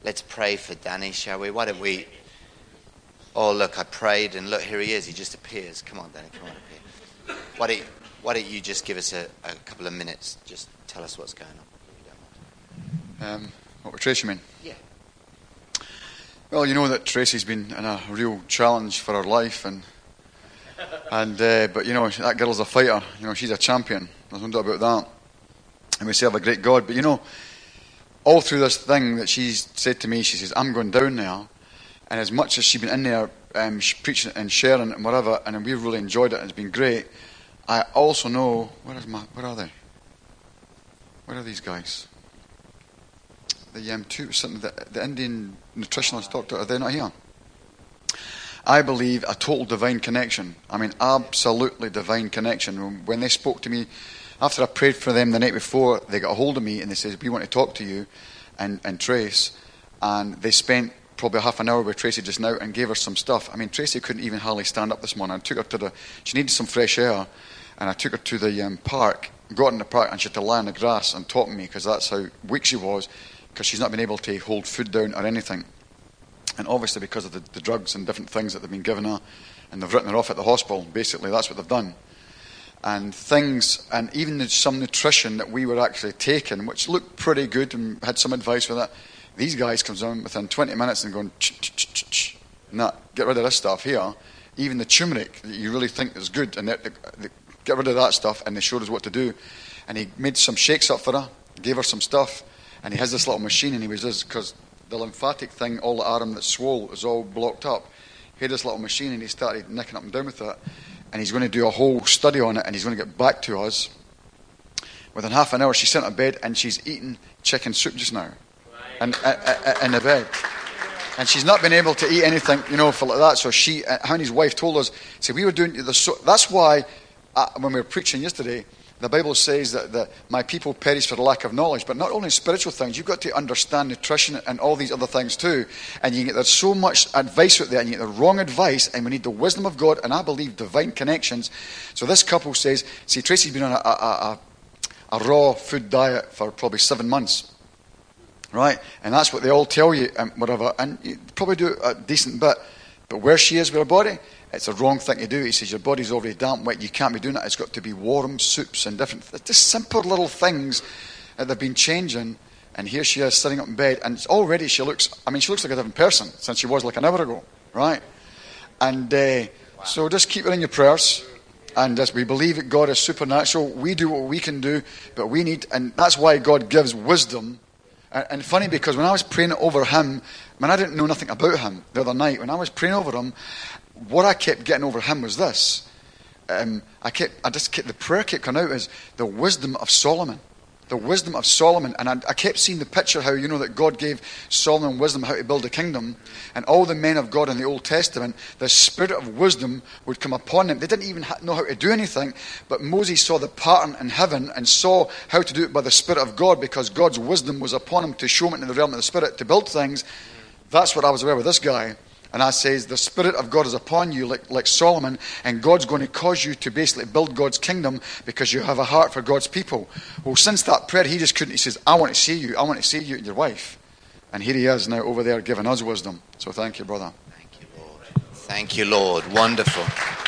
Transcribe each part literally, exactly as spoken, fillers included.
let's pray for Danny, shall we? Why don't we? Oh, look, I prayed, and look, here he is. He just appears. Come on, Danny, come on up here. Why don't you, why don't you just give us a, a couple of minutes? Just tell us what's going on, if you don't mind. Um, what with Tracy, mean? Yeah. Well, you know that Tracy's been in a real challenge for her life, and and uh, but you know, that girl's a fighter. You know, she's a champion. There's no doubt about that. And we serve a great God. But you know, all through this thing that she's said to me, she says, I'm going down there. And as much as she's been in there um, preaching and sharing and whatever, and we've really enjoyed it, and it's been great, I also know, where is my, where are they? Where are these guys? The um, two, the, the Indian nutritionist doctor, are they not here? I believe a total divine connection. I mean, absolutely divine connection. When they spoke to me, after I prayed for them the night before, they got a hold of me and they said, we want to talk to you and, and Trace. And they spent probably half an hour with Tracy just now and gave her some stuff. I mean, Tracy couldn't even hardly stand up this morning. I took her to the, she needed some fresh air, and I took her to the um, park, got in the park, and she had to lie on the grass and talk to me because that's how weak she was, because she's not been able to hold food down or anything. And obviously because of the, the drugs and different things that they've been giving her, and they've written her off at the hospital, basically, that's what they've done. And things, and even some nutrition that we were actually taking, which looked pretty good and had some advice with it, these guys comes on within twenty minutes and going, ch ch ch ch ch, nah, get rid of this stuff here. Even the turmeric that you really think is good, and they, they, they get rid of that stuff, and they showed us what to do. And he made some shakes up for her, gave her some stuff, and he has this little machine, and he was just, because the lymphatic thing, all the arm that's swole is all blocked up. He had this little machine, and he started nicking up and down with it, and he's going to do a whole study on it, and he's going to get back to us. Within half an hour, she's sitting in bed, and she's eating chicken soup just now. And uh, uh, in the bed, and she's not been able to eat anything, you know, for like that. So she, uh, Honey's wife, told us, "See, we were doing the so." That's why uh, when we were preaching yesterday, the Bible says that the, my people perish for the lack of knowledge. But not only spiritual things, you've got to understand nutrition and all these other things too. And you get there's so much advice out there, and you get the wrong advice, and we need the wisdom of God, and I believe divine connections. So this couple says, "See, Tracy's been on a, a, a, a raw food diet for probably seven months." Right, and that's what they all tell you, and whatever, and you probably do a decent bit. But where she is with her body, it's a wrong thing to do. He says your body's already damp, wet. You can't be doing that. It's got to be warm soups and different, just simple little things that they've been changing. And here she is sitting up in bed, and already she looks. I mean, she looks like a different person since she was like an hour ago, right? And uh, wow. So just keep her in your prayers. And as we believe that God is supernatural, we do what we can do, but we need, and that's why God gives wisdom. And funny, because when I was praying over him, when I didn't know nothing about him the other night, when I was praying over him, what I kept getting over him was this. Um, I kept, I just kept, the prayer kept coming out as the wisdom of Solomon. The wisdom of Solomon. And I, I kept seeing the picture how, you know, that God gave Solomon wisdom how to build a kingdom. And all the men of God in the Old Testament, the spirit of wisdom would come upon them. They didn't even ha- know how to do anything. But Moses saw the pattern in heaven and saw how to do it by the Spirit of God, because God's wisdom was upon him to show him into the realm of the Spirit to build things. That's what I was aware with this guy. And I says, the Spirit of God is upon you like, like Solomon, and God's going to cause you to basically build God's kingdom because you have a heart for God's people. Well, since that prayer, he just couldn't. He says, I want to see you. I want to see you and your wife. And here he is now over there giving us wisdom. So thank you, brother. Thank you, Lord. Thank you, Lord. Wonderful.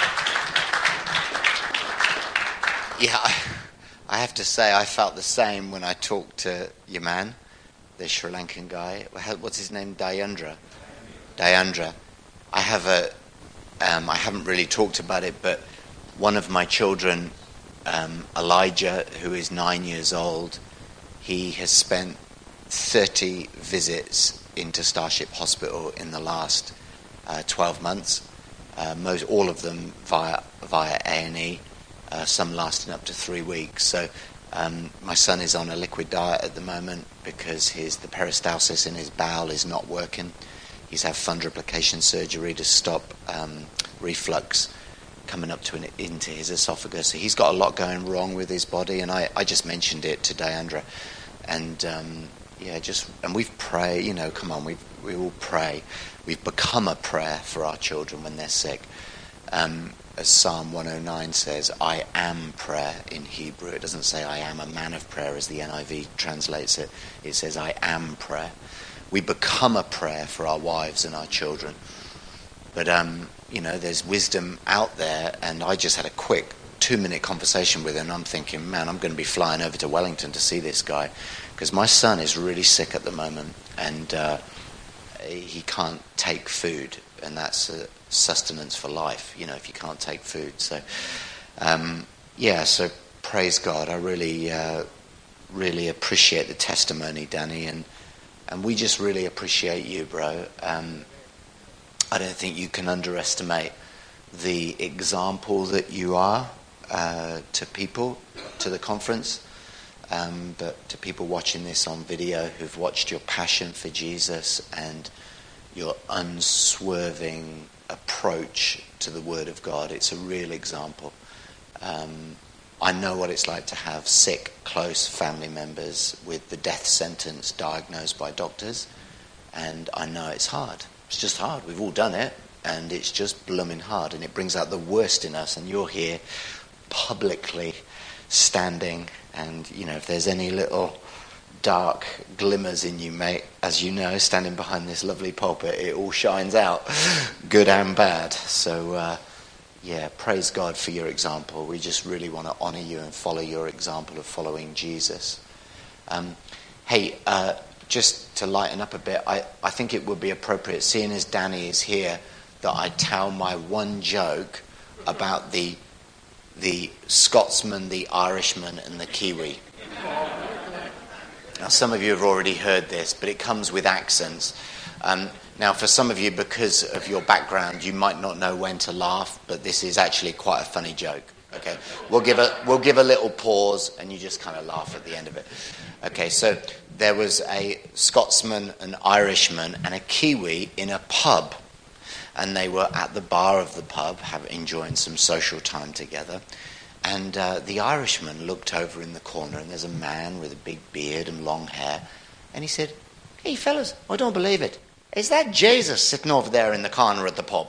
Yeah, I have to say, I felt the same when I talked to your man, the Sri Lankan guy. What's his name? Dayandra. Dayandra. I have a, um, I haven't really talked about it, but one of my children, um, Elijah, who is nine years old, he has spent thirty visits into Starship Hospital in the last uh, twelve months. Uh, most, all of them via via A and E, uh, some lasting up to three weeks. So um, my son is on a liquid diet at the moment because his the peristalsis in his bowel is not working. He's had fundoplication surgery to stop um, reflux coming up to an, into his esophagus. So he's got a lot going wrong with his body, and I, I just mentioned it to Dayandra. And um, yeah, just and we've prayed. You know, come on, we we all pray. We've become a prayer for our children when they're sick. Um, as Psalm one oh nine says, I am prayer in Hebrew. It doesn't say I am a man of prayer as the N I V translates it. It says I am prayer. we become a prayer for our wives and our children. But, um, you know, there's wisdom out there, and I just had a quick two-minute conversation with him, and I'm thinking, man, I'm going to be flying over to Wellington to see this guy, because my son is really sick at the moment, and uh, he can't take food, and that's a sustenance for life, you know, if you can't take food. So, um, yeah, so praise God. I really, uh, really appreciate the testimony, Danny, and and we just really appreciate you, bro. Um, I don't think you can underestimate the example that you are uh, to people, to the conference, um, but to people watching this on video who've watched your passion for Jesus and your unswerving approach to the Word of God. It's a real example. Um, I know what it's like to have sick, close family members with the death sentence diagnosed by doctors, and I know it's hard. It's just hard. We've all done it, and it's just blooming hard, and it brings out the worst in us, and you're here publicly standing, and, you know, if there's any little dark glimmers in you, mate, as you know, standing behind this lovely pulpit, it all shines out, good and bad. So, uh, yeah, praise God for your example. We just really want to honor you and follow your example of following Jesus. Um, hey, uh, just to lighten up a bit, I, I think it would be appropriate, seeing as Danny is here, that I tell my one joke about the the Scotsman, the Irishman, and the Kiwi. Now, some of you have already heard this, but it comes with accents. Um, now, for some of you, because of your background, you might not know when to laugh, but this is actually quite a funny joke. Okay, we'll give a we'll give a little pause, and you just kind of laugh at the end of it. Okay, so there was a Scotsman, an Irishman, and a Kiwi in a pub, and they were at the bar of the pub, have, enjoying some social time together. And uh, the Irishman looked over in the corner, and there's a man with a big beard and long hair, and he said, "Hey fellas, I don't believe it. Is that Jesus sitting over there in the corner at the pub?"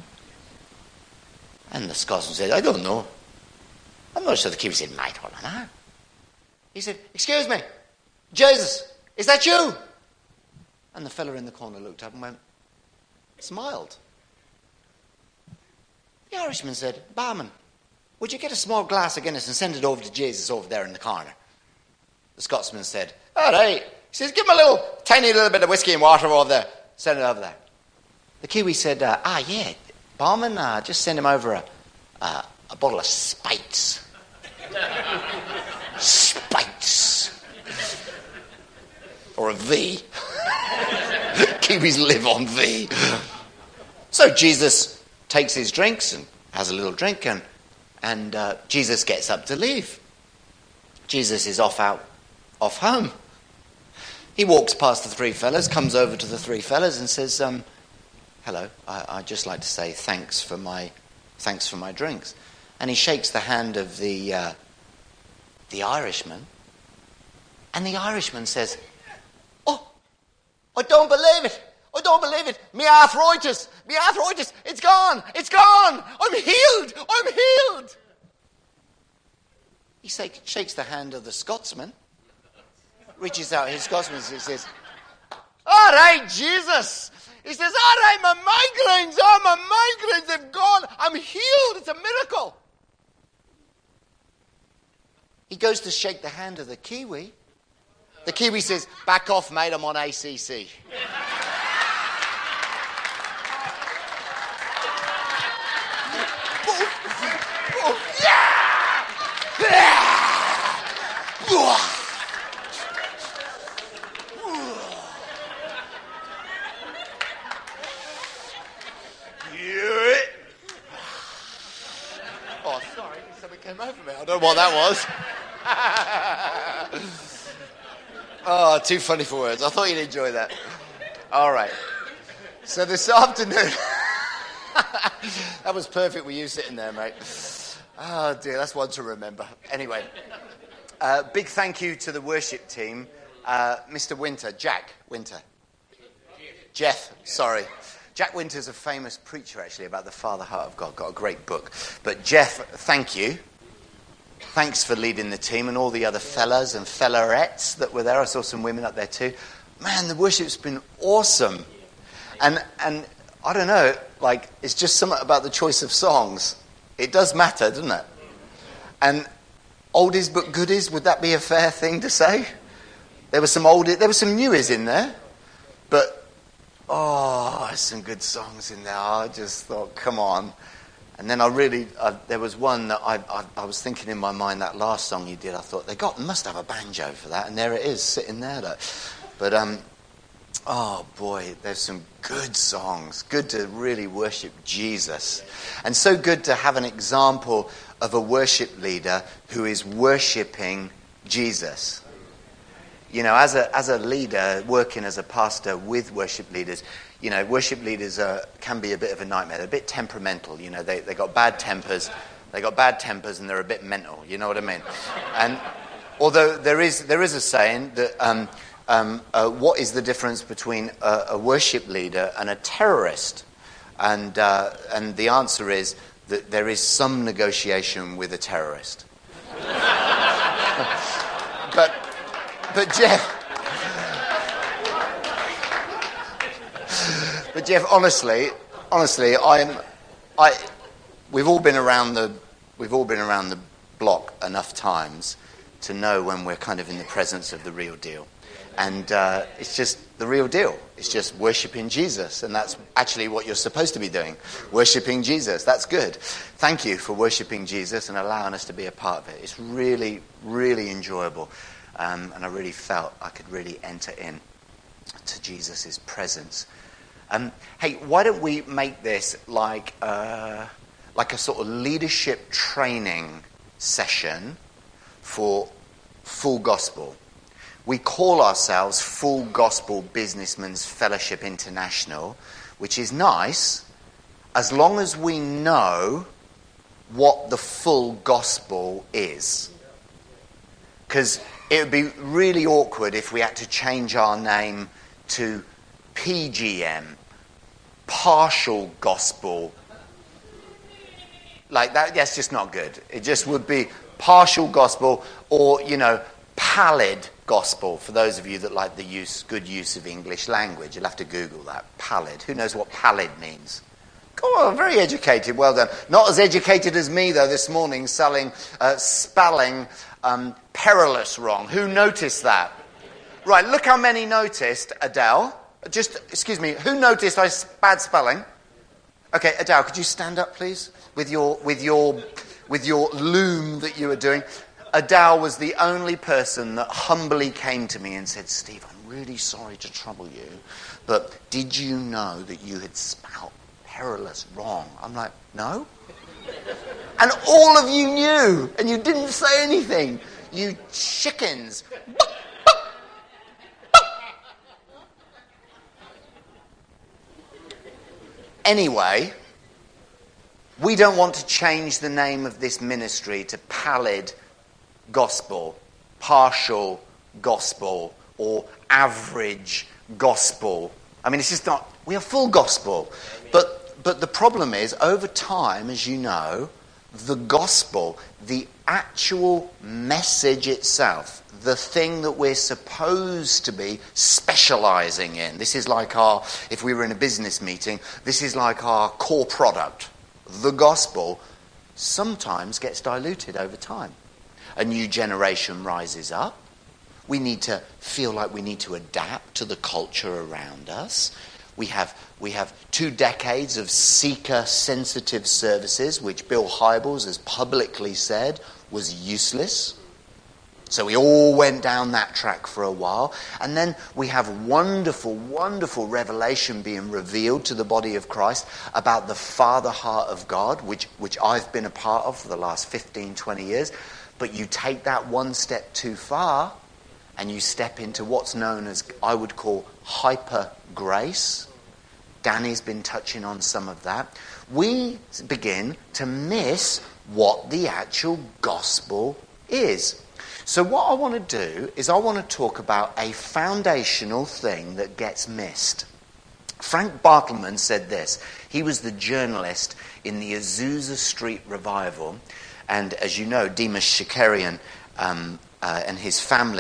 And the Scotsman said, "I don't know." I'm not sure. The Kiwi said, "Mate, hold on, huh?" He said, "Excuse me, Jesus, is that you?" And the fella in the corner looked up and went, smiled. The Irishman said, "Barman, would you get a small glass of Guinness and send it over to Jesus over there in the corner?" The Scotsman said, "All right." He says, "Give him a little, tiny little bit of whiskey and water over there. Send it over there." The Kiwi said, uh, ah, yeah, barman, uh, just send him over a, uh, a bottle of Spites. Spites. Or a V. Kiwis live on V. So Jesus takes his drinks and has a little drink, and, and uh, Jesus gets up to leave. Jesus is off out, off home. He walks past the three fellas, comes over to the three fellas and says, um, hello, I, I'd just like to say thanks for my thanks for my drinks. And he shakes the hand of the uh, the Irishman, and the Irishman says, "Oh, I don't believe it. I don't believe it. Me arthritis, me arthritis, it's gone, it's gone. I'm healed, I'm healed." He say, shakes the hand of the Scotsman, reaches out his Scotsman and says, "All right, Jesus." He says, "All right, my migraines, oh, my migraines have gone. I'm healed. It's a miracle." He goes to shake the hand of the Kiwi. The Kiwi says, "Back off, mate, I'm on A C C." Oh, sorry, something came over me. I don't know what that was. Oh, too funny for words. I thought you'd enjoy that. All right. So this afternoon... That was perfect with you sitting there, mate. Oh, dear, that's one to remember. Anyway, uh, big thank you to the worship team. Uh, Mister Winter, Jack Winter. Jeff, sorry. Jack Winter's a famous preacher, actually, about the Father Heart of God. Got a great book. But Jeff, thank you. Thanks for leading the team, and all the other fellas and fellarettes that were there. I saw some women up there too. man, the worship's been awesome. And and I don't know, like, it's just something about the choice of songs. It does matter, doesn't it? And oldies but goodies, would that be a fair thing to say? There were some oldies, there were some newies in there, but oh, some good songs in there. I just thought, come on. And then I really, I, there was one that I, I, I was thinking in my mind, that last song you did, I thought, they got, must have a banjo for that, and there it is, sitting there. Though. But, um, oh boy, there's some good songs. Good to really worship Jesus. And so good to have an example of a worship leader who is worshipping Jesus. You know, as a as a leader, working as a pastor with worship leaders, you know, worship leaders are, can be a bit of a nightmare. They're a bit temperamental, you know, they they got bad tempers, they got bad tempers and they're a bit mental, you know what I mean? And although there is there is a saying that um, um, uh, what is the difference between a, a worship leader and a terrorist? And uh, and the answer is that there is some negotiation with a terrorist. but but Jeff But Jeff, honestly, honestly, I'm I we've all been around the we've all been around the block enough times to know when we're kind of in the presence of the real deal. And uh, it's just the real deal. It's just worshipping Jesus. And that's actually what you're supposed to be doing. Worshipping Jesus. That's good. Thank you for worshipping Jesus and allowing us to be a part of it. It's really, really enjoyable. Um, and I really felt I could really enter in to Jesus' presence. Um, hey, why don't we make this like, uh, like a sort of leadership training session for Full Gospel? We call ourselves Full Gospel Businessmen's Fellowship International, which is nice as long as we know what the full gospel is. Because it would be really awkward if we had to change our name to P G M, Partial Gospel. Like that, that's just not good. It just would be partial gospel or, you know, pallid gospel, for those of you that like the use, good use of English language. You'll have to Google that. Pallid. Who knows what pallid means? Oh, very educated. Well done. Not as educated as me, though, this morning, selling, uh, spelling um, perilous wrong. Who noticed that? Right, look how many noticed, Adele. Just, excuse me, who noticed I bad spelling? Okay, Adele, could you stand up, please, with your with your with your loom that you were doing? Adele was the only person that humbly came to me and said, Steve, I'm really sorry to trouble you, but did you know that you had spelt perilous wrong? I'm like, no. And all of you knew, and you didn't say anything. You chickens. Anyway, we don't want to change the name of this ministry to Pallid Gospel, Partial Gospel, or Average Gospel. I mean, it's just not, we are full gospel. But but the problem is, over time, as you know, the gospel, the actual message itself, the thing that we're supposed to be specializing in. This is like our, if we were in a business meeting, this is like our core product. The gospel sometimes gets diluted over time. A new generation rises up. We need to feel like we need to adapt to the culture around us. We have we have two decades of seeker-sensitive services, which Bill Hybels has publicly said was useless. So we all went down that track for a while. And then we have wonderful, wonderful revelation being revealed to the body of Christ about the Father heart of God, which, which I've been a part of for the last fifteen, twenty years. But you take that one step too far and you step into what's known as, I would call, hyper grace. Danny's been touching on some of that. We begin to miss what the actual gospel is. So what I want to do is I want to talk about a foundational thing that gets missed. Frank Bartleman said this. He was the journalist in the Azusa Street revival. And as you know, Demas Shakarian um, uh, and his family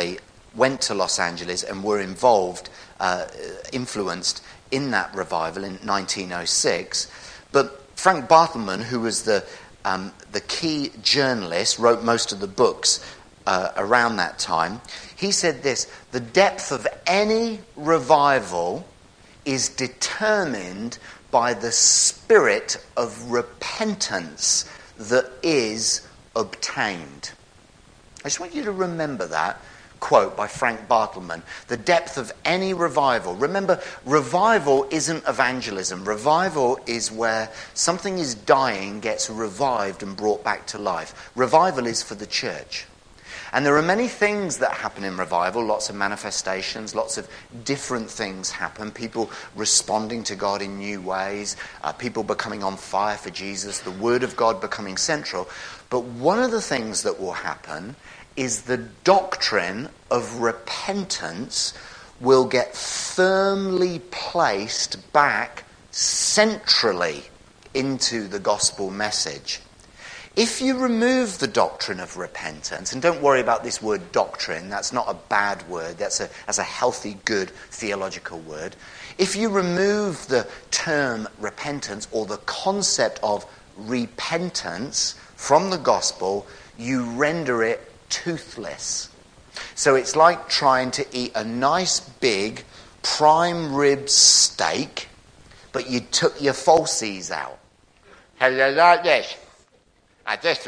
went to Los Angeles and were involved, uh, influenced in that revival in nineteen oh six. But Frank Bartleman, who was the um, the key journalist, wrote most of the books uh, around that time. He said this: the depth of any revival is determined by the spirit of repentance that is obtained. I just want you to remember that quote by Frank Bartleman. The depth of any revival. Remember, revival isn't evangelism. Revival is where something is dying, gets revived and brought back to life. Revival is for the church. And there are many things that happen in revival, lots of manifestations, lots of different things happen. People responding to God in new ways, uh, people becoming on fire for Jesus, the Word of God becoming central. But one of the things that will happen is the doctrine of repentance will get firmly placed back centrally into the gospel message. If you remove the doctrine of repentance, and don't worry about this word doctrine, that's not a bad word, that's a, that's a healthy, good theological word. If you remove the term repentance or the concept of repentance from the gospel, you render it toothless. So it's like trying to eat a nice big prime rib steak, but you took your falsies out. How do you like this? I just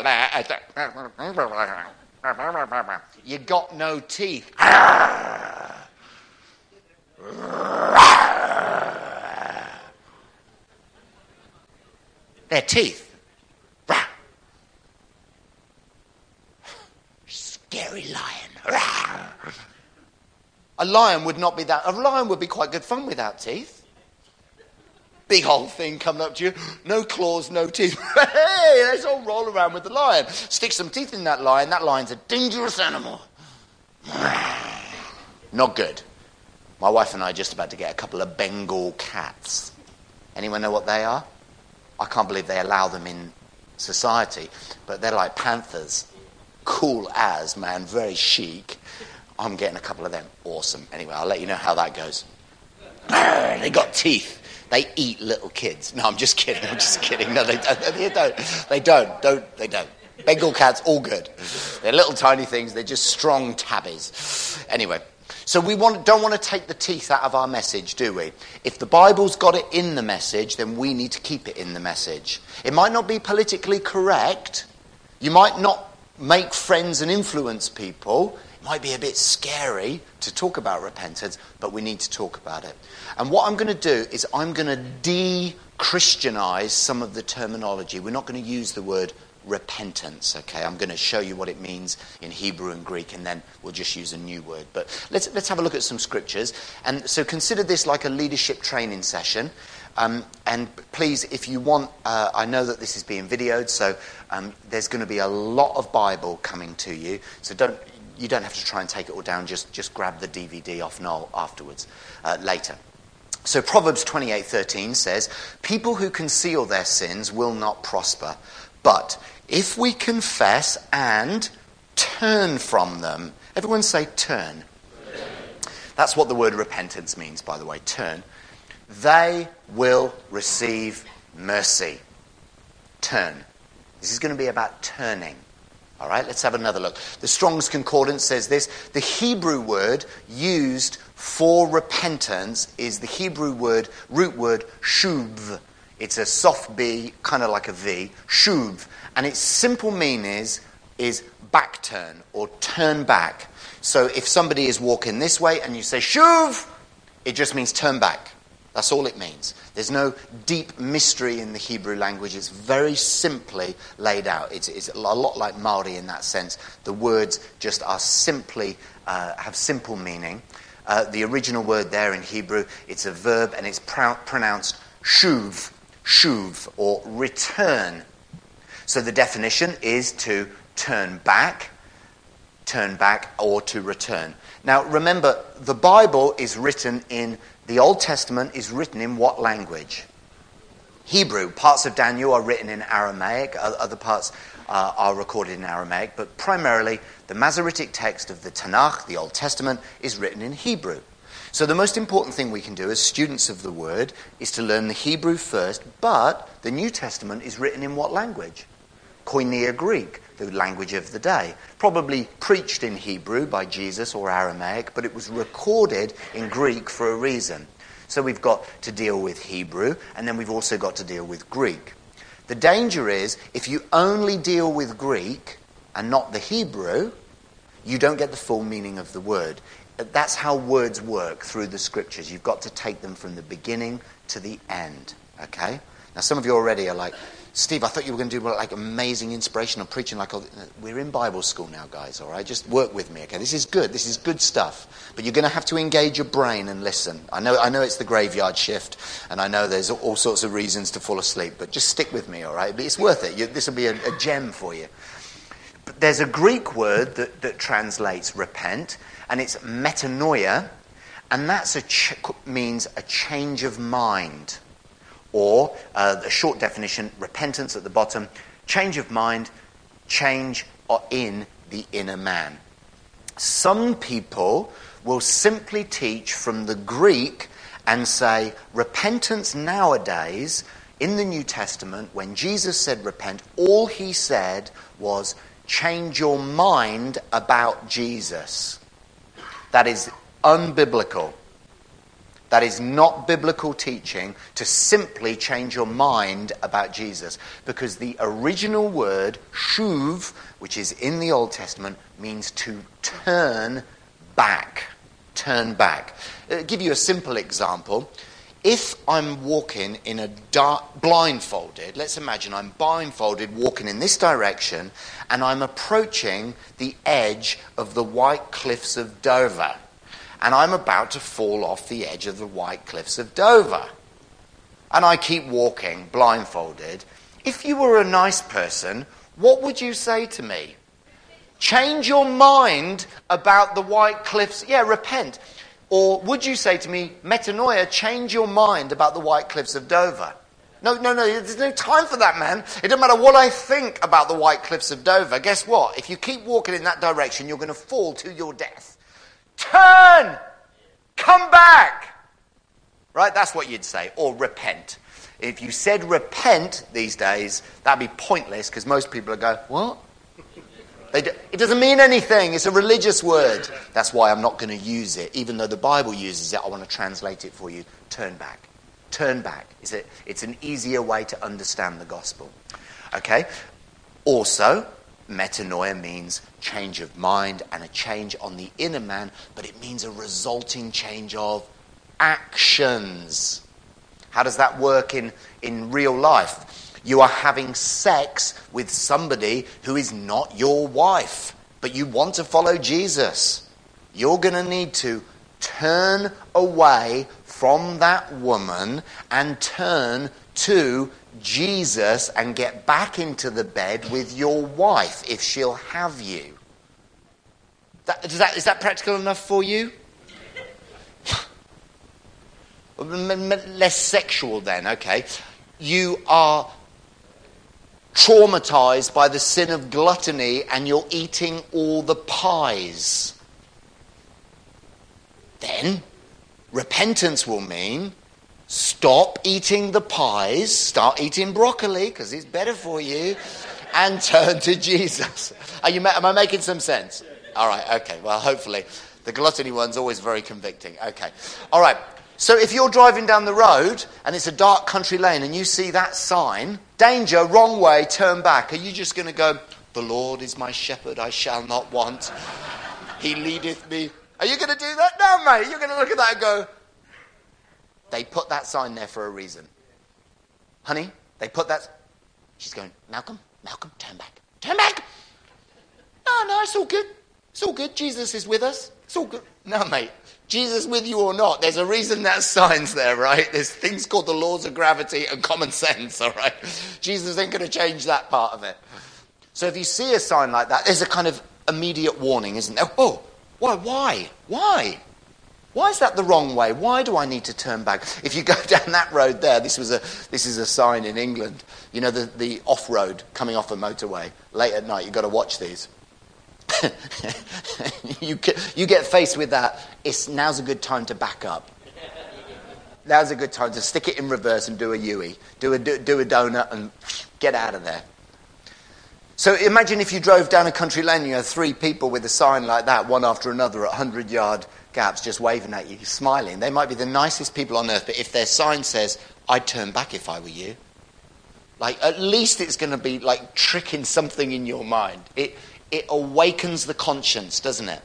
you got no teeth. They're teeth. Scary lion. A lion would not be that. A lion would be quite good fun without teeth. Big old thing coming up to you. No claws, no teeth. Hey, let's all roll around with the lion. Stick some teeth in that lion. That lion's a dangerous animal. Not good. My wife and I are just about to get a couple of Bengal cats. Anyone know what they are? I can't believe they allow them in society. But they're like panthers. Cool as, man. Very chic. I'm getting a couple of them. Awesome. Anyway, I'll let you know how that goes. They got teeth. They eat little kids. No, I'm just kidding. I'm just kidding. No, they don't. They don't. They don't. Don't. They don't. Bengal cats, all good. They're little tiny things. They're just strong tabbies. Anyway, so we want, don't want to take the teeth out of our message, do we? If the Bible's got it in the message, then we need to keep it in the message. It might not be politically correct. You might not make friends and influence people. It might be a bit scary to talk about repentance, but we need to talk about it. And what I'm going to do is I'm going to de-Christianize some of the terminology. We're not going to use the word repentance, okay? I'm going to show you what it means in Hebrew and Greek, and then we'll just use a new word. But let's let's have a look at some scriptures. And so consider this like a leadership training session. Um, and please, if you want, uh, I know that this is being videoed, so um, there's going to be a lot of Bible coming to you. So don't you don't have to try and take it all down. Just just grab the D V D off Noel afterwards, uh, later. So Proverbs twenty-eight thirteen says, "People who conceal their sins will not prosper. But if we confess and turn from them," everyone say turn. Turn. That's what the word repentance means, by the way, turn. "They will receive mercy." Turn. This is going to be about turning. All right, let's have another look. The Strong's Concordance says this: the Hebrew word used for repentance is the Hebrew word, root word, shuv. It's a soft B, kind of like a V, shuv. And its simple meaning is, is back turn or turn back. So if somebody is walking this way and you say shuv, it just means turn back. That's all it means. There's no deep mystery in the Hebrew language. It's very simply laid out. It's, it's a lot like Māori in that sense. The words just are simply, uh, have simple meaning. Uh, the original word there in Hebrew, it's a verb and it's pr- pronounced shuv, shuv, or return. So the definition is to turn back, turn back, or to return. Now remember, the Bible is written in, the Old Testament is written in what language? Hebrew. Parts of Daniel are written in Aramaic, other parts uh, are recorded in Aramaic, but primarily the Masoretic text of the Tanakh, the Old Testament, is written in Hebrew. So the most important thing we can do as students of the Word is to learn the Hebrew first, but the New Testament is written in what language? Koine Greek, the language of the day. Probably preached in Hebrew by Jesus or Aramaic, but it was recorded in Greek for a reason. So we've got to deal with Hebrew, and then we've also got to deal with Greek. The danger is, if you only deal with Greek and not the Hebrew, you don't get the full meaning of the word. That's how words work through the scriptures. You've got to take them from the beginning to the end, okay? Now, some of you already are like, Steve, I thought you were going to do like amazing inspirational preaching. Like, we're in Bible school now, guys, all right? Just work with me, okay? This is good. This is good stuff. But you're going to have to engage your brain and listen. I know I know it's the graveyard shift, and I know there's all sorts of reasons to fall asleep, but just stick with me, all right? It's worth it. You, this will be a, a gem for you. But there's a Greek word that, that translates repent, and it's metanoia, and that ch- means a change of mind. Or, uh, the short definition, repentance at the bottom, change of mind, change in the inner man. Some people will simply teach from the Greek and say repentance nowadays, in the New Testament, when Jesus said repent, all he said was change your mind about Jesus. That is unbiblical. That is not biblical teaching to simply change your mind about Jesus. Because the original word, shuv, which is in the Old Testament, means to turn back. Turn back. I'll give you a simple example. If I'm walking in a dark, blindfolded, let's imagine I'm blindfolded walking in this direction, and I'm approaching the edge of the White Cliffs of Dover. And I'm about to fall off the edge of the White Cliffs of Dover. And I keep walking, blindfolded. If you were a nice person, what would you say to me? Change your mind about the White Cliffs. Yeah, repent. Or would you say to me, metanoia, change your mind about the White Cliffs of Dover? No, no, no, there's no time for that, man. It doesn't matter what I think about the White Cliffs of Dover. Guess what? If you keep walking in that direction, you're going to fall to your death. Turn! Come back! Right? That's what you'd say. Or repent. If you said repent these days, that'd be pointless because most people would go, what? They do, it doesn't mean anything. It's a religious word. That's why I'm not going to use it. Even though the Bible uses it, I want to translate it for you. Turn back. Turn back. It's, a, it's an easier way to understand the gospel. Okay? Also, metanoia means change of mind and a change on the inner man, but it means a resulting change of actions. How does that work in, in real life? You are having sex with somebody who is not your wife, but you want to follow Jesus. You're going to need to turn away from that woman and turn to Jesus and get back into the bed with your wife if she'll have you. That, is, that, is that practical enough for you? Less sexual then, okay. You are traumatized by the sin of gluttony and you're eating all the pies. Then repentance will mean stop eating the pies, start eating broccoli because it's better for you, and turn to Jesus. Are you, am I making some sense? All right, okay, well, hopefully. The gluttony one's always very convicting. Okay, all right. So if you're driving down the road and it's a dark country lane and you see that sign, danger, wrong way, turn back, are you just going to go, the Lord is my shepherd, I shall not want. He leadeth me. Are you going to do that? No, mate. You're going to look at that and go, they put that sign there for a reason. Honey, they put that... She's going, Malcolm, Malcolm, turn back. Turn back! No, no, it's all good. It's all good. Jesus is with us. It's all good. No, mate. Jesus with you or not, there's a reason that sign's there, right? There's things called the laws of gravity and common sense, all right? Jesus ain't going to change that part of it. So if you see a sign like that, there's a kind of immediate warning, isn't there? Oh, why, why, why? Why is that the wrong way? Why do I need to turn back? If you go down that road there, this was a this is a sign in England. You know, the, the off-road coming off a motorway. Late at night, you've got to watch these. you, get, you get faced with that. It's, now's a good time to back up. Now's a good time to stick it in reverse and do a U-E. Do a, do, do a donut and get out of there. So imagine if you drove down a country lane and you had three people with a sign like that, one after another at hundred-yard gaps, just waving at you, smiling. They might be the nicest people on earth, but if their sign says, I'd turn back if I were you, like, at least it's going to be like tricking something in your mind. It, it awakens the conscience, doesn't it?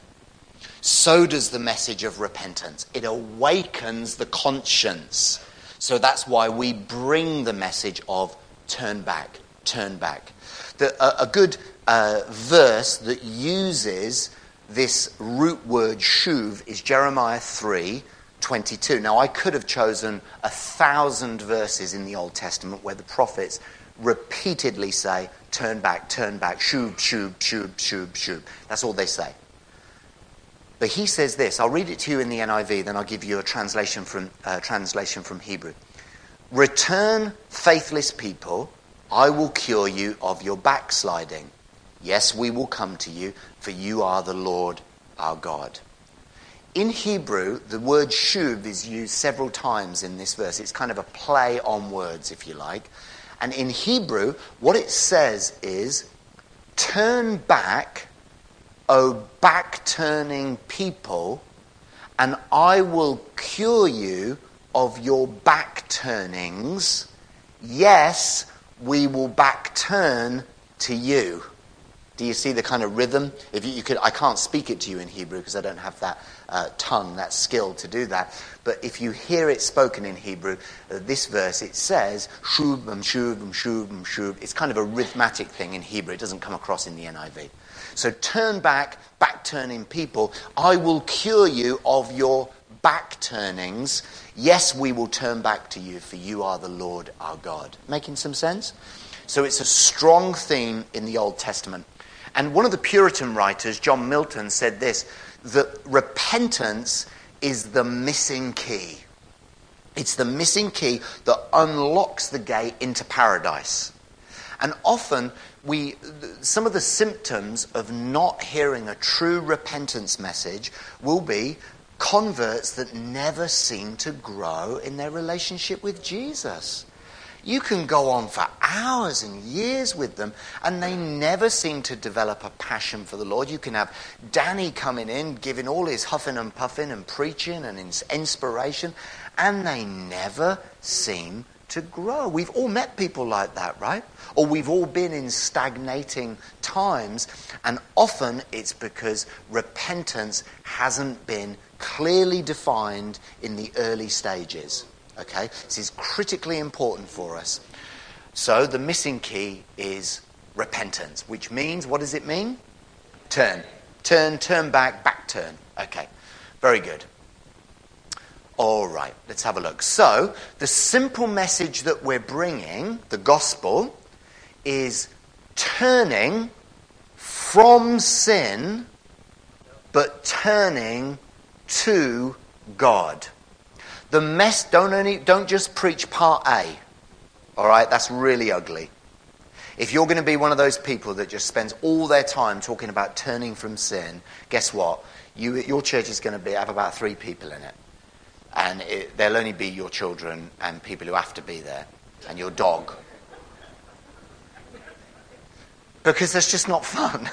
So does the message of repentance. It awakens the conscience. So that's why we bring the message of turn back, turn back. The, a, a good uh, verse that uses this root word shuv is Jeremiah three twenty-two. Now, I could have chosen a thousand verses in the Old Testament where the prophets repeatedly say, turn back, turn back, shuv, shuv, shuv, shuv, shuv. That's all they say. But he says this. I'll read it to you in the N I V, then I'll give you a translation from uh, translation from Hebrew. Return, faithless people, I will cure you of your backsliding. Yes, we will come to you, for you are the Lord our God. In Hebrew, the word shuv is used several times in this verse. It's kind of a play on words, if you like. And in Hebrew, what it says is, turn back, O back-turning people, and I will cure you of your back-turnings. Yes, we will back-turn to you. Do you see the kind of rhythm? If you, you could, I can't speak it to you in Hebrew because I don't have that uh, tongue, that skill to do that. But if you hear it spoken in Hebrew, uh, this verse, it says, shuv, um, shuv, um, shuv, um, shuv. It's kind of a rhythmatic thing in Hebrew. It doesn't come across in the N I V. So turn back, back-turning people. I will cure you of your back-turnings. Yes, we will turn back to you, for you are the Lord our God. Making some sense? So it's a strong theme in the Old Testament. And one of the Puritan writers, John Milton, said this, that repentance is the missing key. It's the missing key that unlocks the gate into paradise. And often, we, some of the symptoms of not hearing a true repentance message will be converts that never seem to grow in their relationship with Jesus. You can go on for hours and years with them, and they never seem to develop a passion for the Lord. You can have Danny coming in, giving all his huffing and puffing and preaching and inspiration, and they never seem to grow. We've all met people like that, right? Or we've all been in stagnating times, and often it's because repentance hasn't been clearly defined in the early stages. Okay, this is critically important for us. So the missing key is repentance, which means, what does it mean? Turn. Turn, turn back, back turn. Okay, very good. All right, let's have a look. So the simple message that we're bringing, the gospel, is turning from sin, but turning to God. The mess, don't only, don't just preach part A. All right, that's really ugly. If you're going to be one of those people that just spends all their time talking about turning from sin, guess what? You, your church is going to be, have about three people in it. And it, they'll only be your children and people who have to be there. And your dog. Because that's just not fun.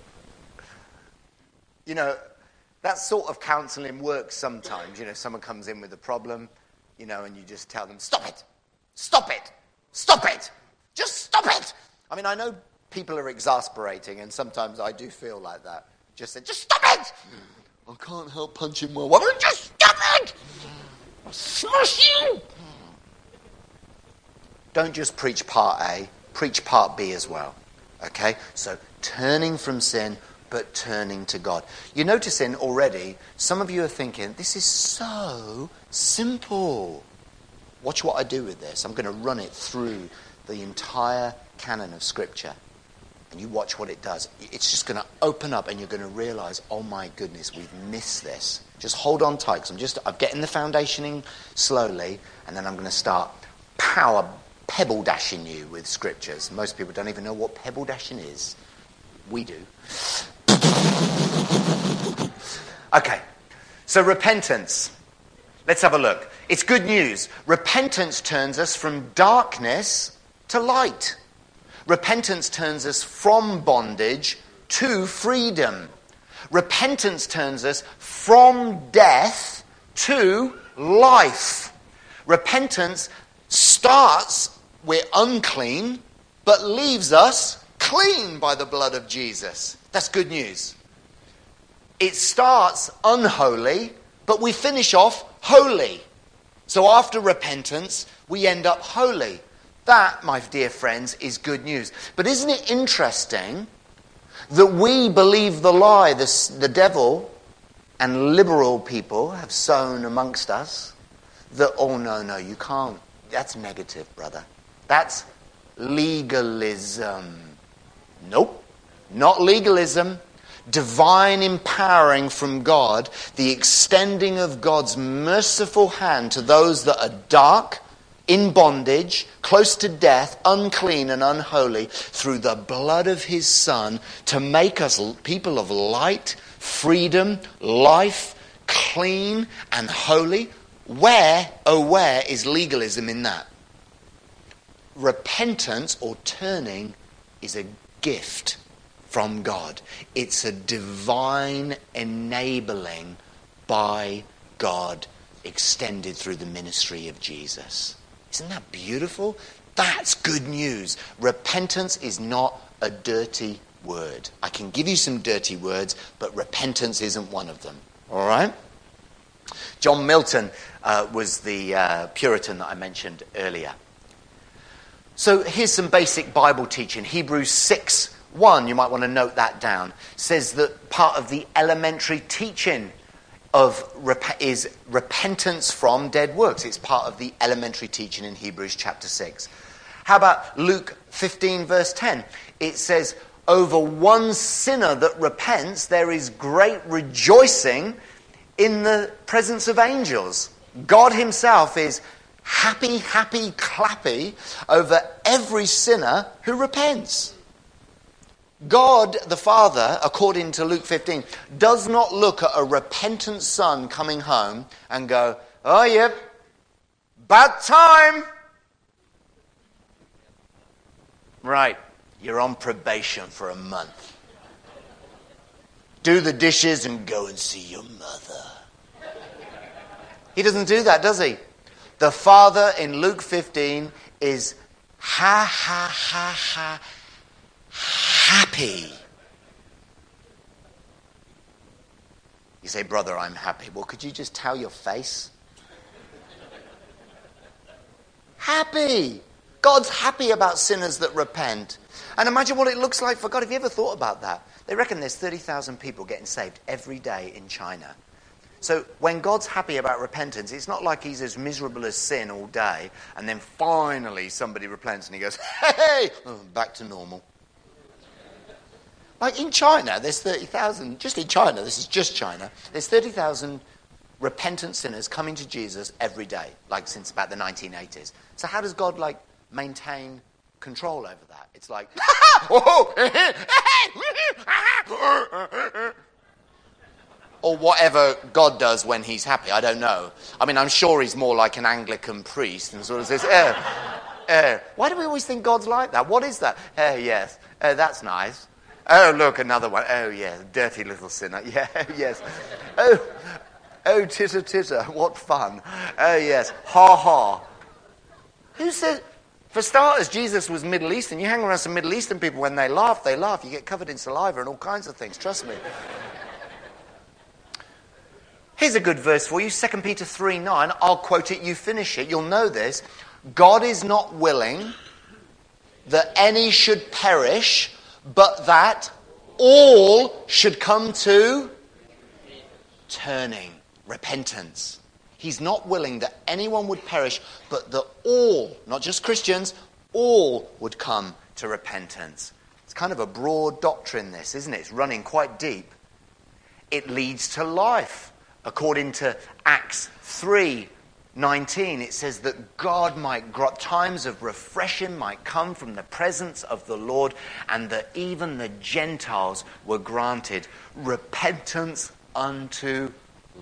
You know, that sort of counselling works sometimes. You know, someone comes in with a problem, you know, and you just tell them, stop it, stop it, stop it, just stop it. I mean, I know people are exasperating, and sometimes I do feel like that. Just say, just stop it. I can't help punching well. Why don't you just stop it? I'll smash you. Don't just preach part A, preach part B as well. Okay? So turning from sin, but turning to God. You're noticing already, some of you are thinking, this is so simple. Watch what I do with this. I'm going to run it through the entire canon of Scripture. And you watch what it does. It's just going to open up and you're going to realize, oh my goodness, we've missed this. Just hold on tight, because I'm just, I'm getting the foundation in slowly, and then I'm going to start power pebble dashing you with scriptures. Most people don't even know what pebble dashing is. We do. Okay, so repentance. Let's have a look. It's good news. Repentance turns us from darkness to light. Repentance turns us from bondage to freedom. Repentance turns us from death to life. Repentance starts, we're unclean, but leaves us clean by the blood of Jesus. That's good news. It starts unholy, but we finish off holy. So after repentance, we end up holy. That, my dear friends, is good news. But isn't it interesting that we believe the lie this, the devil and liberal people have sown amongst us, that, oh, no, no, you can't. That's negative, brother. That's legalism. Nope, not legalism. Divine empowering from God, the extending of God's merciful hand to those that are dark, in bondage, close to death, unclean and unholy, through the blood of his Son, to make us people of light, freedom, life, clean and holy. Where, oh where is legalism in that? Repentance or turning is a gift from God. It's a divine enabling by God, extended through the ministry of Jesus. Isn't that beautiful? That's good news. Repentance is not a dirty word. I can give you some dirty words, but repentance isn't one of them. All right? John Milton uh, was the uh, Puritan that I mentioned earlier. So here's some basic Bible teaching. Hebrews six one, you might want to note that down, says that part of the elementary teaching of rep- is repentance from dead works. It's part of the elementary teaching in Hebrews chapter six. How about Luke fifteen verse ten? It says, over one sinner that repents, there is great rejoicing in the presence of angels. God himself is happy, happy, clappy over every sinner who repents. God the Father, according to Luke fifteen, does not look at a repentant son coming home and go, oh yep, bad time. Right, you're on probation for a month. Do the dishes and go and see your mother. He doesn't do that, does he? The Father in Luke fifteen is ha, ha, ha, ha, happy. You say, brother, I'm happy. Well, could you just tell your face? Happy. God's happy about sinners that repent. And imagine what it looks like for God. Have you ever thought about that? They reckon there's thirty thousand people getting saved every day in China. So when God's happy about repentance, it's not like he's as miserable as sin all day, and then finally somebody repents and he goes, hey, oh, back to normal. Like in China, there's thirty thousand, just in China, this is just China, there's thirty thousand repentant sinners coming to Jesus every day, like since about the nineteen eighties. So how does God like maintain control over that? It's like, or whatever God does when he's happy. I don't know. I mean, I'm sure he's more like an Anglican priest and sort of says, eh, eh. Why do we always think God's like that? What is that? Oh, yes. Oh, that's nice. Oh, look, another one. Oh, yeah, dirty little sinner. Yeah, yes. Oh, oh, titter, titter. What fun. Oh, yes. Ha, ha. Who said... For starters, Jesus was Middle Eastern. You hang around some Middle Eastern people, when they laugh, they laugh. You get covered in saliva and all kinds of things. Trust me. Here's a good verse for you, Second Peter three nine. I'll quote it, you finish it. You'll know this. God is not willing that any should perish, but that all should come to turning, repentance. He's not willing that anyone would perish, but that all, not just Christians, all would come to repentance. It's kind of a broad doctrine, this, isn't it? It's running quite deep. It leads to life. According to Acts three nineteen, it says that God might, times of refreshing might come from the presence of the Lord, and that even the Gentiles were granted repentance unto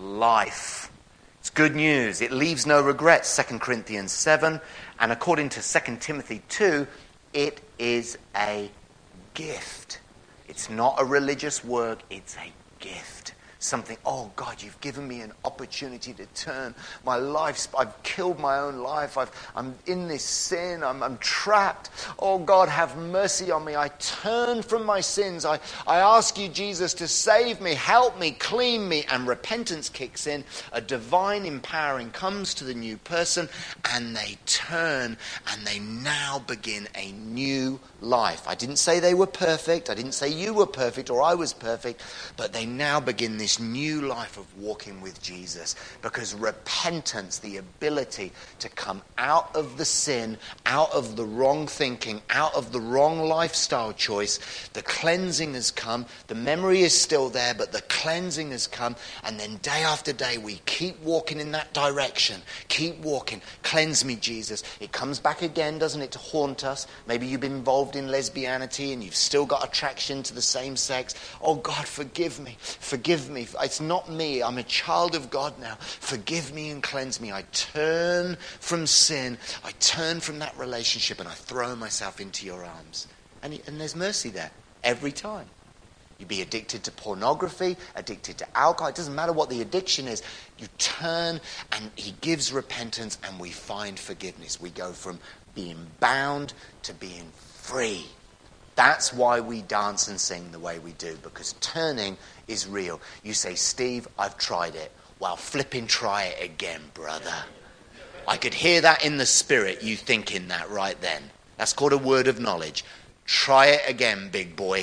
life. It's good news. It leaves no regrets, Second Corinthians seven. And according to Second Timothy two, it is a gift. It's not a religious work, it's a gift. Something, oh God, you've given me an opportunity to turn my life. I've killed my own life. I've, I'm in this sin. I'm, I'm trapped. Oh God, have mercy on me. I turn from my sins. I, I ask you, Jesus, to save me, help me, clean me. And repentance kicks in. A divine empowering comes to the new person, and they turn, and they now begin a new life. I didn't say they were perfect. I didn't say you were perfect or I was perfect, but they now begin this new life of walking with Jesus, because repentance, the ability to come out of the sin, out of the wrong thinking, out of the wrong lifestyle choice, the cleansing has come. The memory is still there, but the cleansing has come, and then day after day we keep walking in that direction. Keep walking. Cleanse me, Jesus. It comes back again, doesn't it, to haunt us. Maybe you've been involved in lesbianity and you've still got attraction to the same sex. Oh God, forgive me. Forgive me. It's not me. I'm a child of God now. Forgive me and cleanse me. I turn from sin. I turn from that relationship, and I throw myself into your arms. And, and there's mercy there every time. You be addicted to pornography, addicted to alcohol. It doesn't matter what the addiction is. You turn, and he gives repentance, and we find forgiveness. We go from being bound to being free. That's why we dance and sing the way we do, because turning is real. You say, Steve, I've tried it. Well, flipping try it again, brother. I could hear that in the spirit, you thinking that right then. That's called a word of knowledge. Try it again, big boy.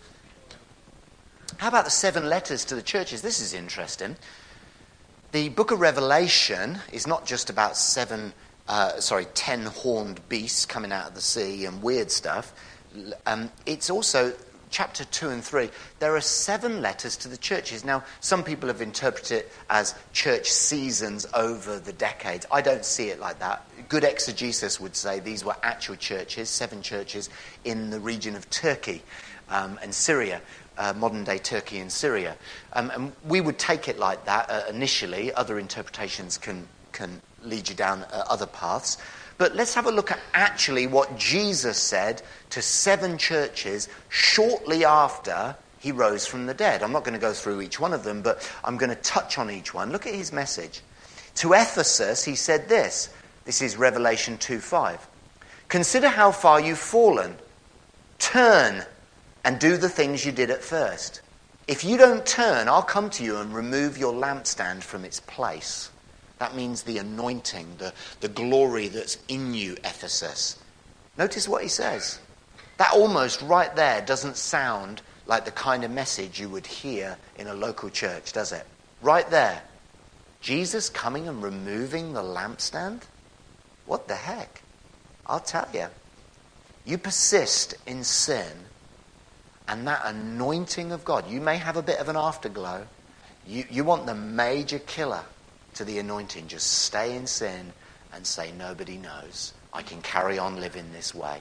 How about the seven letters to the churches? This is interesting. The book of Revelation is not just about seven, uh, sorry, ten horned beasts coming out of the sea and weird stuff. Um, it's also chapter two and three. There are seven letters to the churches. Now, some people have interpreted it as church seasons over the decades. I don't see it like that. Good exegesis would say these were actual churches, seven churches in the region of Turkey um, and Syria, uh, modern-day Turkey and Syria. Um, and we would take it like that uh, initially. Other interpretations can, can lead you down uh, other paths. But let's have a look at actually what Jesus said to seven churches shortly after he rose from the dead. I'm not going to go through each one of them, but I'm going to touch on each one. Look at his message. To Ephesus, he said this. This is Revelation two five. Consider how far you've fallen. Turn and do the things you did at first. If you don't turn, I'll come to you and remove your lampstand from its place. That means the anointing, the, the glory that's in you, Ephesus. Notice what he says. That almost right there doesn't sound like the kind of message you would hear in a local church, does it? Right there. Jesus coming and removing the lampstand? What the heck? I'll tell you. You persist in sin, and that anointing of God, you may have a bit of an afterglow. You, you want the major killer to the anointing. Just stay in sin and say, nobody knows. I can carry on living this way.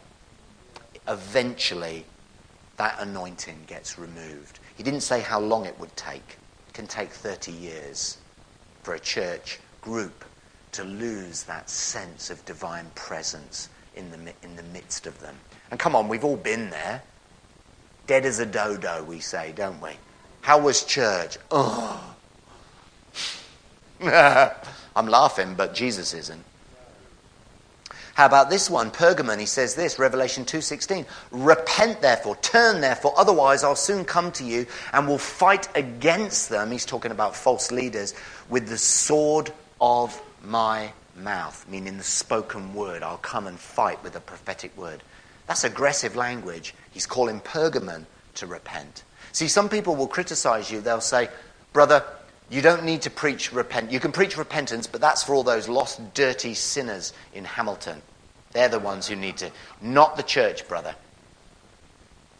Eventually, that anointing gets removed. He didn't say how long it would take. It can take thirty years for a church group to lose that sense of divine presence in the, in the midst of them. And come on, we've all been there. Dead as a dodo, we say, don't we? How was church? Oh. I'm laughing, but Jesus isn't. How about this one? Pergamon, he says this, Revelation two sixteen. Repent therefore, turn therefore, otherwise I'll soon come to you and will fight against them. He's talking about false leaders with the sword of my mouth, meaning the spoken word. I'll come and fight with a prophetic word. That's aggressive language. He's calling Pergamon to repent. See, some people will criticize you. They'll say, brother, you don't need to preach repent. You can preach repentance, but that's for all those lost, dirty sinners in Hamilton. They're the ones who need to, not the church, brother.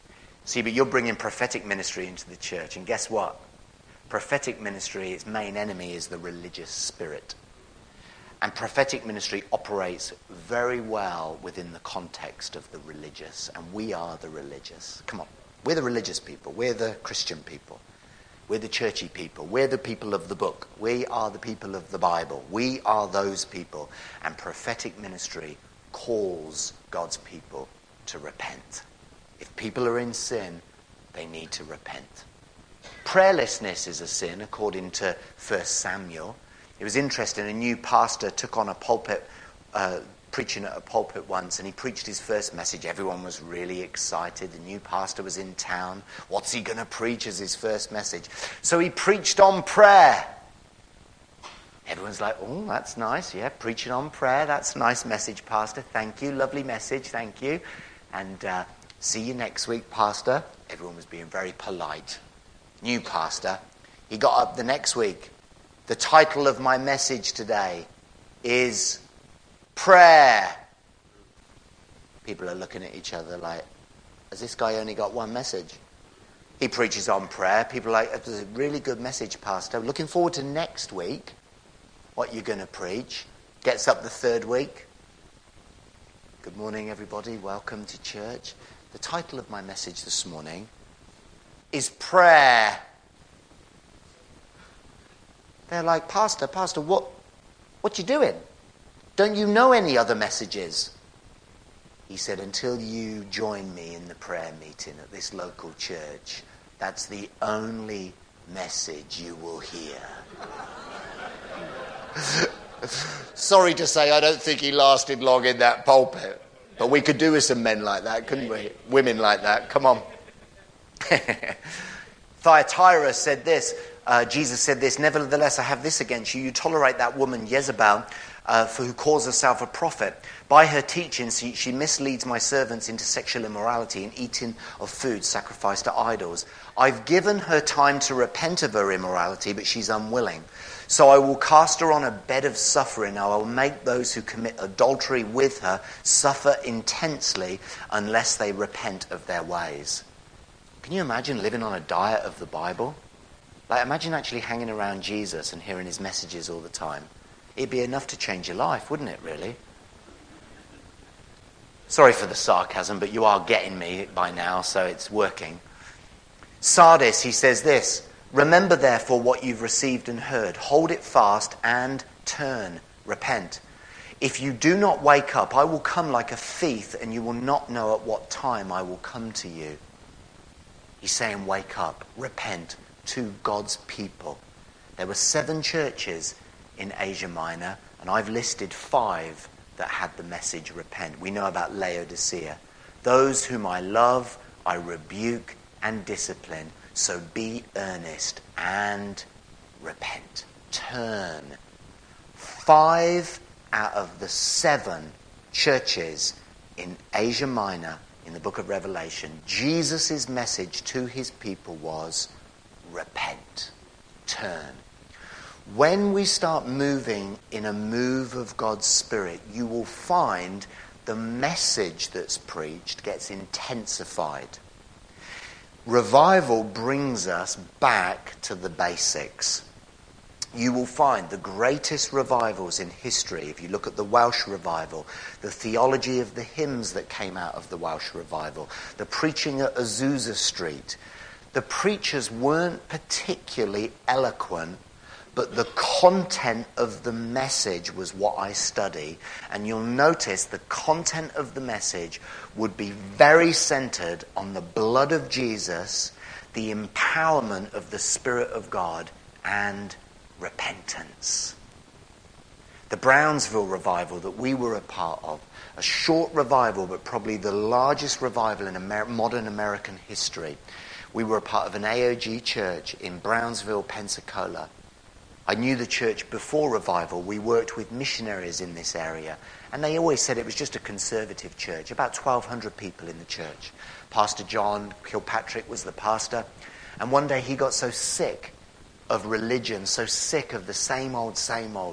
See, but you're bringing prophetic ministry into the church. And guess what? Prophetic ministry, its main enemy is the religious spirit. And prophetic ministry operates very well within the context of the religious. And we are the religious. Come on. We're the religious people. We're the Christian people. We're the churchy people. We're the people of the book. We are the people of the Bible. We are those people. And prophetic ministry calls God's people to repent. If people are in sin, they need to repent. Prayerlessness is a sin, according to First Samuel. It was interesting. A new pastor took on a pulpit, uh, preaching at a pulpit once, and he preached his first message. Everyone was really excited. The new pastor was in town. What's he going to preach as his first message? So he preached on prayer. Everyone's like, oh, that's nice. Yeah, preaching on prayer. That's a nice message, pastor. Thank you. Lovely message. Thank you. And uh, see you next week, pastor. Everyone was being very polite. New pastor. He got up the next week. The title of my message today is Prayer. People are looking at each other like, has this guy only got one message? He preaches on prayer. People are like, it's a really good message, pastor. Looking forward to next week. What you're going to preach. Gets up the third week. Good morning, everybody. Welcome to church. The title of my message this morning is Prayer. They're like, Pastor, Pastor, what, what you doing? Don't you know any other messages? He said, until you join me in the prayer meeting at this local church, that's the only message you will hear. Sorry to say, I don't think he lasted long in that pulpit. But we could do with some men like that, couldn't we? Women like that. Come on. Thyatira said this. Uh, Jesus said this, nevertheless, I have this against you. You tolerate that woman Jezebel, uh, for who calls herself a prophet. By her teaching, she, she misleads my servants into sexual immorality and eating of food sacrificed to idols. I've given her time to repent of her immorality, but she's unwilling. So I will cast her on a bed of suffering. I will make those who commit adultery with her suffer intensely unless they repent of their ways. Can you imagine living on a diet of the Bible? Like, imagine actually hanging around Jesus and hearing his messages all the time. It'd be enough to change your life, wouldn't it, really? Sorry for the sarcasm, but you are getting me by now, so it's working. Sardis, he says this, remember therefore what you've received and heard. Hold it fast and turn, repent. If you do not wake up, I will come like a thief, and you will not know at what time I will come to you. He's saying, wake up, repent. To God's people. There were seven churches in Asia Minor, and I've listed five that had the message repent. We know about Laodicea. Those whom I love, I rebuke and discipline. So be earnest and repent. Turn. Five out of the seven churches in Asia Minor, in the book of Revelation, Jesus' message to his people was repent, turn. When we start moving in a move of God's Spirit, you will find the message that's preached gets intensified. Revival brings us back to the basics. You will find the greatest revivals in history. If you look at the Welsh revival, the theology of the hymns that came out of the Welsh revival, the preaching at Azusa Street, the preachers weren't particularly eloquent, but the content of the message was what I study. And you'll notice the content of the message would be very centered on the blood of Jesus, the empowerment of the Spirit of God, and repentance. The Brownsville revival that we were a part of, a short revival, but probably the largest revival in Amer- modern American history. We were a part of an A O G church in Brownsville, Pensacola. I knew the church before revival. We worked with missionaries in this area, and they always said it was just a conservative church, about twelve hundred people in the church. Pastor John Kilpatrick was the pastor, and one day he got so sick of religion, so sick of the same old, same old.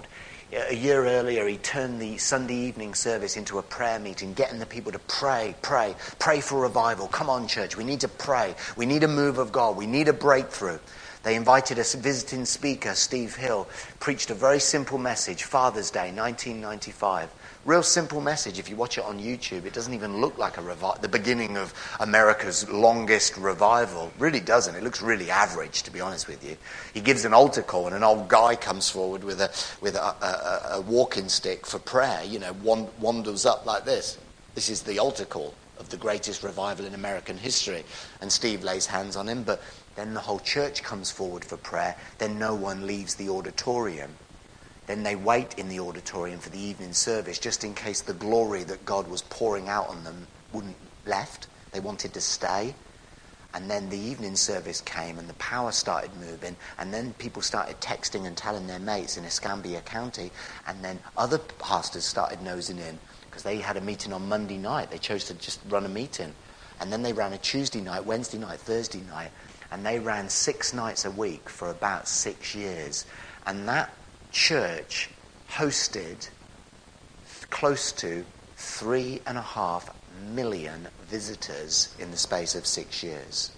A year earlier, he turned the Sunday evening service into a prayer meeting, getting the people to pray, pray, pray for revival. Come on, church, we need to pray. We need a move of God. We need a breakthrough. They invited a visiting speaker, Steve Hill, preached a very simple message, Father's Day, nineteen ninety-five. Real simple message. If you watch it on YouTube, it doesn't even look like a revi- the beginning of America's longest revival. It really doesn't. It looks really average, to be honest with you. He gives an altar call, and an old guy comes forward with a with a, a, a walking stick for prayer. You know, wand- wanders up like this. This is the altar call of the greatest revival in American history. And Steve lays hands on him, but then the whole church comes forward for prayer. Then no one leaves the auditorium. Then they wait in the auditorium for the evening service, just in case the glory that God was pouring out on them wouldn't left. They wanted to stay. And then the evening service came and the power started moving, and then people started texting and telling their mates in Escambia County, and then other pastors started nosing in because they had a meeting on Monday night. They chose to just run a meeting. And then they ran a Tuesday night, Wednesday night, Thursday night, and they ran six nights a week for about six years. And that church hosted close to three and a half million visitors in the space of six years.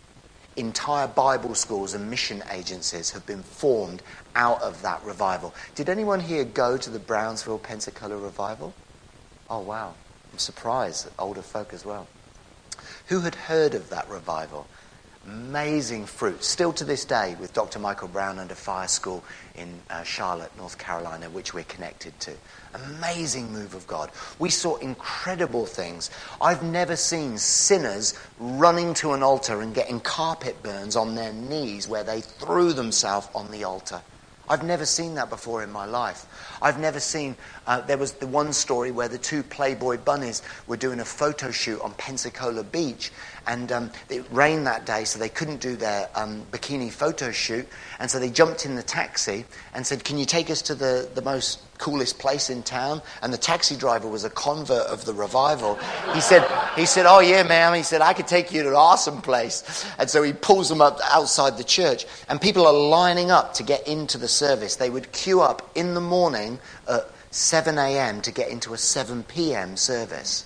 Entire Bible schools and mission agencies have been formed out of that revival. Did anyone here go to the Brownsville Pensacola revival? Oh wow, I'm surprised, older folk as well. Who had heard of that revival? Amazing fruit, still to this day, with Doctor Michael Brown under Fire School in uh, Charlotte, North Carolina, which we're connected to. Amazing move of God. We saw incredible things. I've never seen sinners running to an altar and getting carpet burns on their knees where they threw themselves on the altar. I've never seen that before in my life. I've never seen, uh, there was the one story where the two Playboy bunnies were doing a photo shoot on Pensacola Beach, and um, it rained that day, so they couldn't do their um, bikini photo shoot, and so they jumped in the taxi and said, can you take us to the, the most coolest place in town? And the taxi driver was a convert of the revival. He said, he said, oh yeah, ma'am. He said, I could take you to an awesome place. And so he pulls them up outside the church, and people are lining up to get into the service. They would queue up in the morning at seven a.m. to get into a seven p.m. service.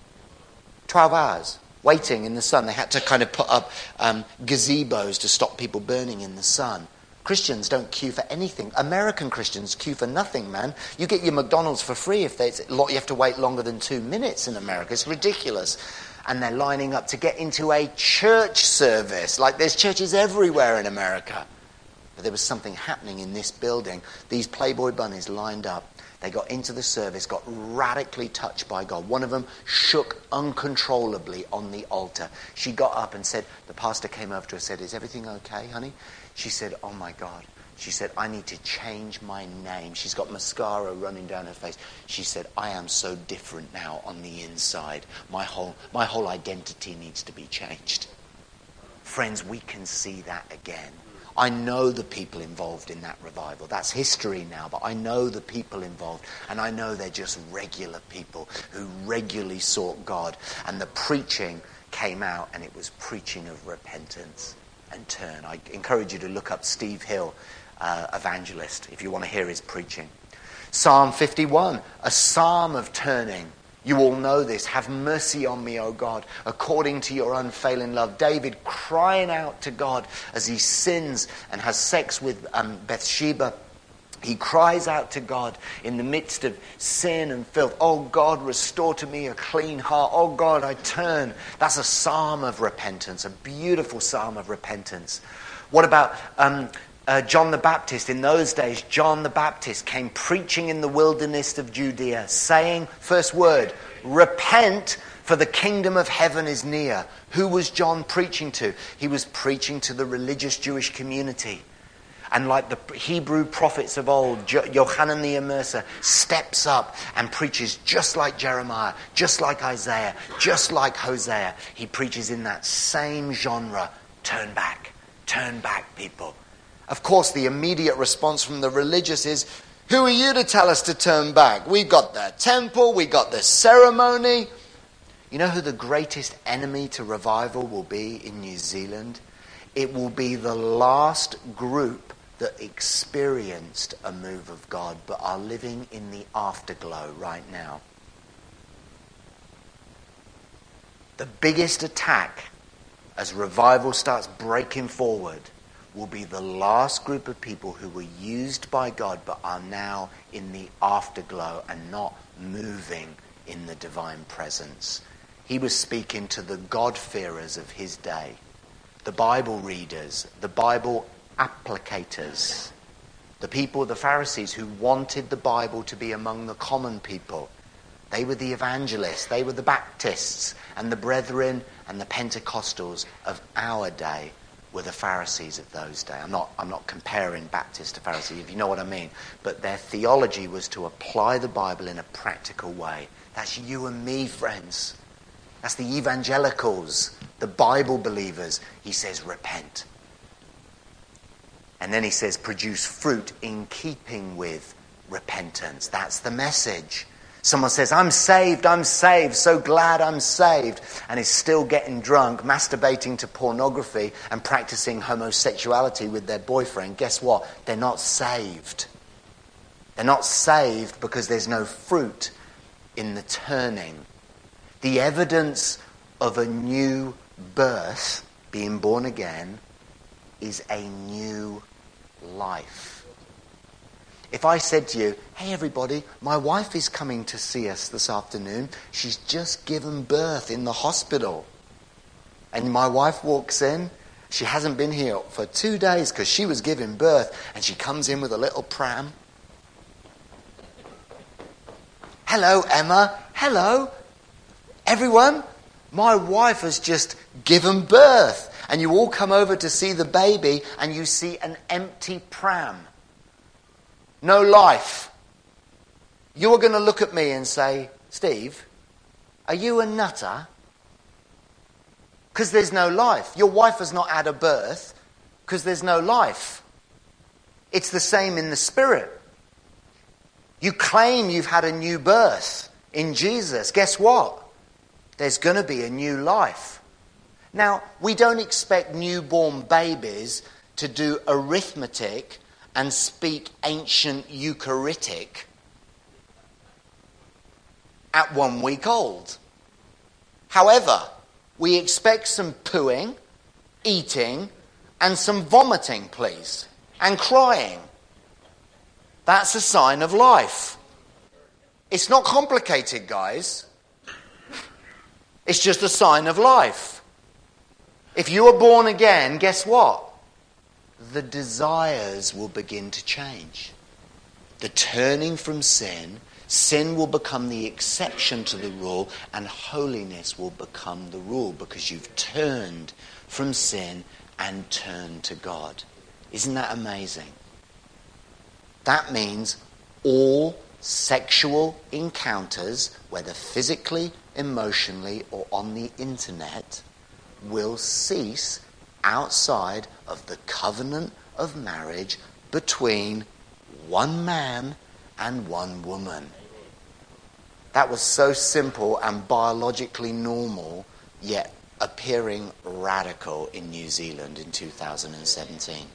twelve hours. Waiting in the sun. They had to kind of put up um, gazebos to stop people burning in the sun. Christians don't queue for anything. American Christians queue for nothing, man. You get your McDonald's for free if they, you have to wait longer than two minutes in America. It's ridiculous. And they're lining up to get into a church service. Like there's churches everywhere in America. But there was something happening in this building. These Playboy bunnies lined up. They got into the service, got radically touched by God. One of them shook uncontrollably on the altar. She got up and said, the pastor came over to her and said, is everything okay, honey? She said, oh my God. She said, I need to change my name. She's got mascara running down her face. She said, I am so different now on the inside. My whole, my whole identity needs to be changed. Friends, we can see that again. I know the people involved in that revival. That's history now, but I know the people involved, and I know they're just regular people who regularly sought God. And the preaching came out, and it was preaching of repentance and turn. I encourage you to look up Steve Hill, uh, evangelist, if you want to hear his preaching. Psalm fifty-one, a psalm of turning. You all know this. Have mercy on me, O God, according to your unfailing love. David crying out to God as he sins and has sex with um, Bathsheba. He cries out to God in the midst of sin and filth. Oh God, restore to me a clean heart. Oh God, I turn. That's a psalm of repentance, a beautiful psalm of repentance. What about um, uh, John the Baptist? In those days, John the Baptist came preaching in the wilderness of Judea, saying, first word, repent, for the kingdom of heaven is near. Who was John preaching to? He was preaching to the religious Jewish community. And like the Hebrew prophets of old, Yochanan the Immerser steps up and preaches just like Jeremiah, just like Isaiah, just like Hosea. He preaches in that same genre. Turn back. Turn back, people. Of course, the immediate response from the religious is, who are you to tell us to turn back? We've got the temple, we've got the ceremony. You know who the greatest enemy to revival will be in New Zealand? It will be the last group that experienced a move of God but are living in the afterglow right now. The biggest attack as revival starts breaking forward will be the last group of people who were used by God but are now in the afterglow and not moving in the divine presence. He was speaking to the God-fearers of his day, the Bible readers, the Bible applicators, the people, the Pharisees who wanted the Bible to be among the common people. They were the evangelists, they were the Baptists, and the Brethren and the Pentecostals of our day were the Pharisees of those days. I'm not, I'm not comparing Baptists to Pharisees, if you know what I mean. But their theology was to apply the Bible in a practical way. That's you and me, friends. That's the evangelicals, the Bible believers. He says, repent. And then he says, produce fruit in keeping with repentance. That's the message. Someone says, I'm saved, I'm saved, so glad I'm saved, and is still getting drunk, masturbating to pornography, and practicing homosexuality with their boyfriend. Guess what? They're not saved. They're not saved because there's no fruit in the turning. The evidence of a new birth, being born again, is a new life. If I said to you, hey everybody, my wife is coming to see us this afternoon. She's just given birth in the hospital. And my wife walks in. She hasn't been here for two days because she was giving birth. And she comes in with a little pram. Hello, Emma. Hello. Everyone, my wife has just given birth. And you all come over to see the baby and you see an empty pram. No life. You're going to look at me and say, Steve, are you a nutter? Because there's no life. Your wife has not had a birth because there's no life. It's the same in the spirit. You claim you've had a new birth in Jesus. Guess what? There's going to be a new life. Now, we don't expect newborn babies to do arithmetic and speak ancient Eucharitic at one week old. However, we expect some pooing, eating, and some vomiting, please, and crying. That's a sign of life. It's not complicated, guys. It's just a sign of life. If you are born again, guess what? The desires will begin to change. The turning from sin, sin will become the exception to the rule, and holiness will become the rule because you've turned from sin and turned to God. Isn't that amazing? That means all sexual encounters, whether physically, emotionally, or on the internet, will cease outside of the covenant of marriage between one man and one woman. That was so simple and biologically normal, yet appearing radical in New Zealand in two thousand seventeen.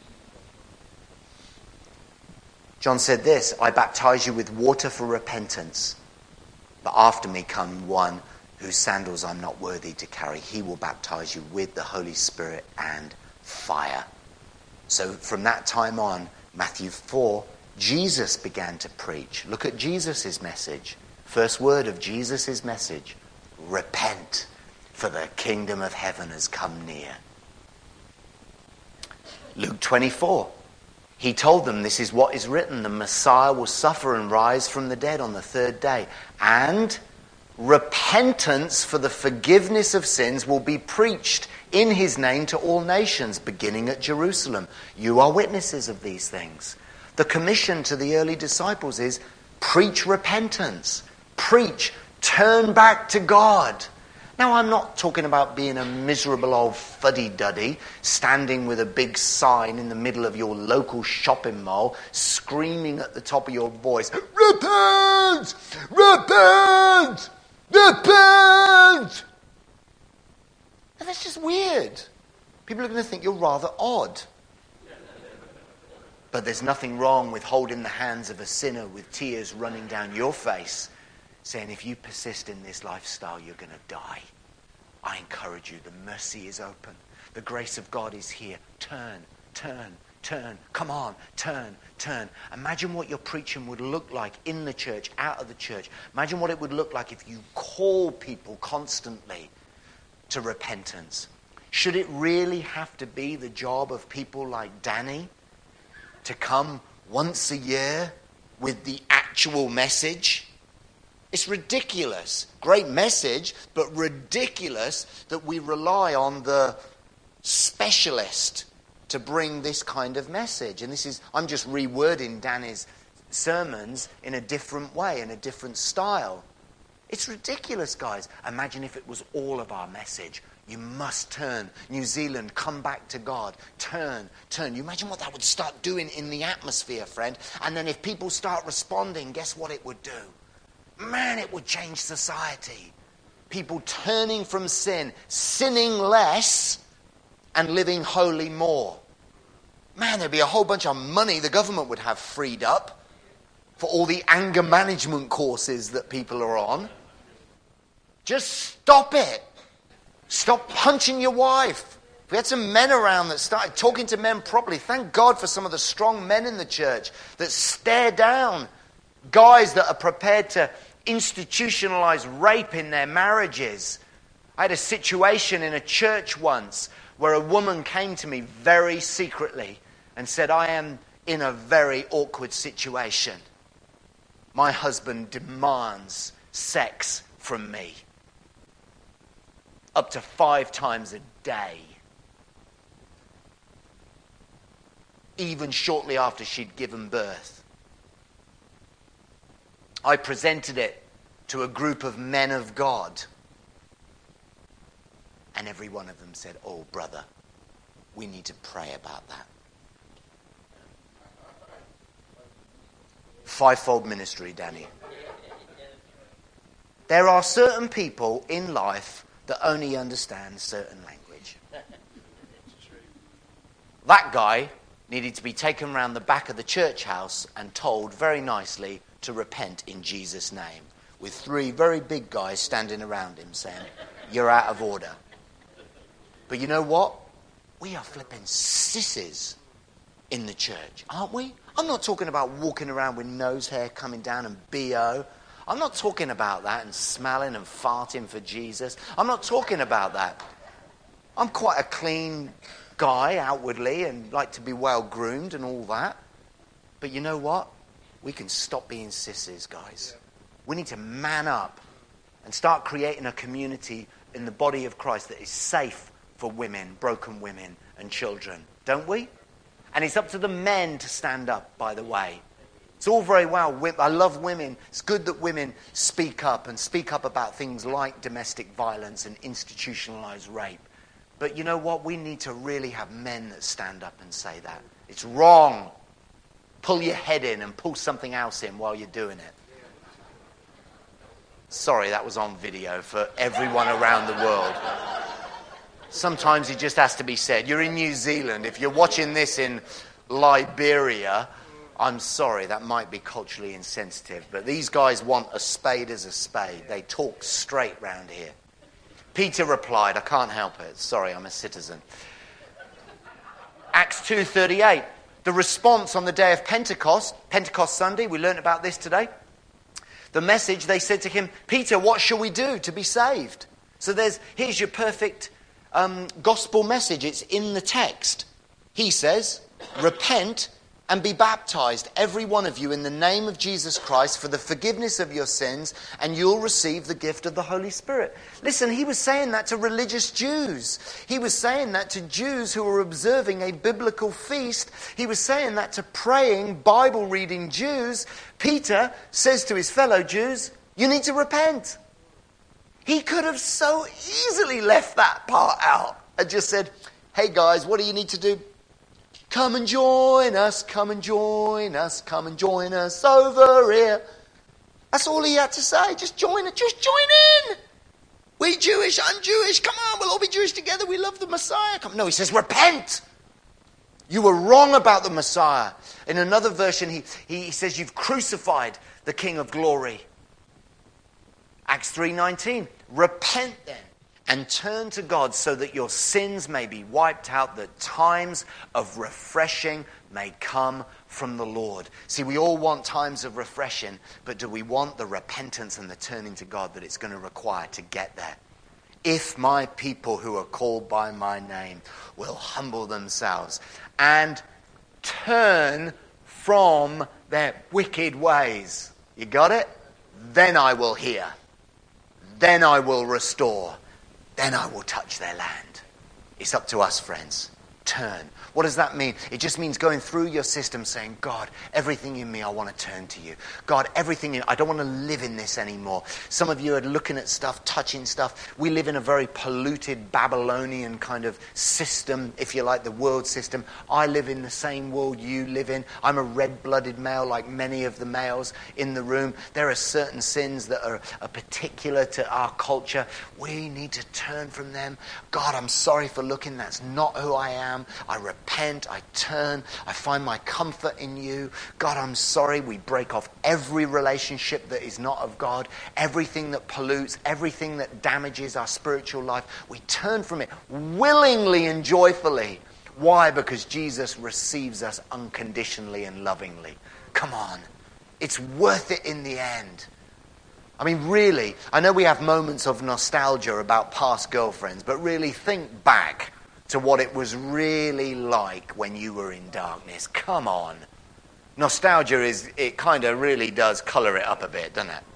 John said this, I baptize you with water for repentance, but after me come one whose sandals I'm not worthy to carry. He will baptize you with the Holy Spirit and fire. So from that time on, Matthew four, Jesus began to preach. Look at Jesus' message. First word of Jesus' message. Repent, for the kingdom of heaven has come near. Luke twenty-four. He told them, this is what is written. The Messiah will suffer and rise from the dead on the third day. And repentance for the forgiveness of sins will be preached in his name to all nations, beginning at Jerusalem. You are witnesses of these things. The commission to the early disciples is preach repentance. Preach, turn back to God. Now, I'm not talking about being a miserable old fuddy-duddy standing with a big sign in the middle of your local shopping mall, screaming at the top of your voice, repent! Repent! Repent! And that's just weird. People are going to think you're rather odd. But there's nothing wrong with holding the hands of a sinner with tears running down your face, saying, if you persist in this lifestyle, you're going to die. I encourage you, the mercy is open. The grace of God is here. Turn, turn, turn. Come on, turn, turn. Imagine what your preaching would look like in the church, out of the church. Imagine what it would look like if you call people constantly to repentance. Should it really have to be the job of people like Danny to come once a year with the actual message? It's ridiculous. Great message, but ridiculous that we rely on the specialist to bring this kind of message. And this is, I'm just rewording Danny's sermons in a different way, in a different style. It's ridiculous, guys. Imagine if it was all of our message. You must turn. New Zealand, come back to God. Turn, turn. You imagine what that would start doing in the atmosphere, friend. And then if people start responding, guess what it would do? Man, it would change society. People turning from sin, sinning less, and living holy more. Man, there'd be a whole bunch of money the government would have freed up for all the anger management courses that people are on. Just stop it. Stop punching your wife. We had some men around that started talking to men properly. Thank God for some of the strong men in the church that stare down guys that are prepared to institutionalize rape in their marriages. I had a situation in a church once where a woman came to me very secretly and said, I am in a very awkward situation. My husband demands sex from me. Up to five times a day. Even shortly after she'd given birth. I presented it to a group of men of God. And every one of them said, oh, brother, we need to pray about that. Fivefold ministry, Danny. There are certain people in life that only understand certain language. That guy needed to be taken round the back of the church house and told very nicely to repent in Jesus' name, with three very big guys standing around him saying, you're out of order. But you know what? We are flipping sissies in the church, aren't we? I'm not talking about walking around with nose hair coming down and B O. I'm not talking about that and smelling and farting for Jesus. I'm not talking about that. I'm quite a clean guy outwardly and like to be well groomed and all that. But you know what? We can stop being sissies, guys. We need to man up and start creating a community in the body of Christ that is safe for women, broken women and children. Don't we? And it's up to the men to stand up, by the way. It's all very well. I love women. It's good that women speak up and speak up about things like domestic violence and institutionalized rape. But you know what? We need to really have men that stand up and say that. It's wrong. Pull your head in and pull something else in while you're doing it. Sorry, that was on video for everyone around the world. Sometimes it just has to be said. You're in New Zealand. If you're watching this in Liberia, I'm sorry, that might be culturally insensitive, but these guys want a spade as a spade. They talk straight round here. Peter replied, I can't help it. Sorry, I'm a citizen. Acts two thirty-eight. The response on the day of Pentecost, Pentecost Sunday, we learned about this today. The message, they said to him, Peter, what shall we do to be saved? So there's here's your perfect um, gospel message. It's in the text. He says, repent and be baptized, every one of you, in the name of Jesus Christ for the forgiveness of your sins, and you'll receive the gift of the Holy Spirit. Listen, he was saying that to religious Jews. He was saying that to Jews who were observing a biblical feast. He was saying that to praying, Bible-reading Jews. Peter says to his fellow Jews, you need to repent. He could have so easily left that part out and just said, hey guys, what do you need to do? Come and join us, come and join us, come and join us over here. That's all he had to say. Just join it, just join in. We Jewish, I'm Jewish, come on, we'll all be Jewish together. We love the Messiah. Come. No, he says, repent. You were wrong about the Messiah. In another version, he, he says, you've crucified the King of Glory. Acts three nineteen, repent then and turn to God so that your sins may be wiped out, that times of refreshing may come from the Lord. See, we all want times of refreshing, but do we want the repentance and the turning to God that it's going to require to get there? If my people who are called by my name will humble themselves and turn from their wicked ways. You got it? Then I will hear. Then I will restore. Then I will touch their land. It's up to us, friends. Turn. What does that mean? It just means going through your system saying, God, everything in me, I want to turn to you. God, everything in I don't want to live in this anymore. Some of you are looking at stuff, touching stuff. We live in a very polluted Babylonian kind of system, if you like, the world system. I live in the same world you live in. I'm a red-blooded male like many of the males in the room. There are certain sins that are, are particular to our culture. We need to turn from them. God, I'm sorry for looking. That's not who I am. I repent, I turn, I find my comfort in you. God, I'm sorry. We break off every relationship that is not of God, everything that pollutes, everything that damages our spiritual life. We turn from it willingly and joyfully. Why? Because Jesus receives us unconditionally and lovingly. Come on. It's worth it in the end. I mean, really, I know we have moments of nostalgia about past girlfriends, but really think back to what it was really like when you were in darkness. Come on. Nostalgia is, it kind of really does colour it up a bit, doesn't it?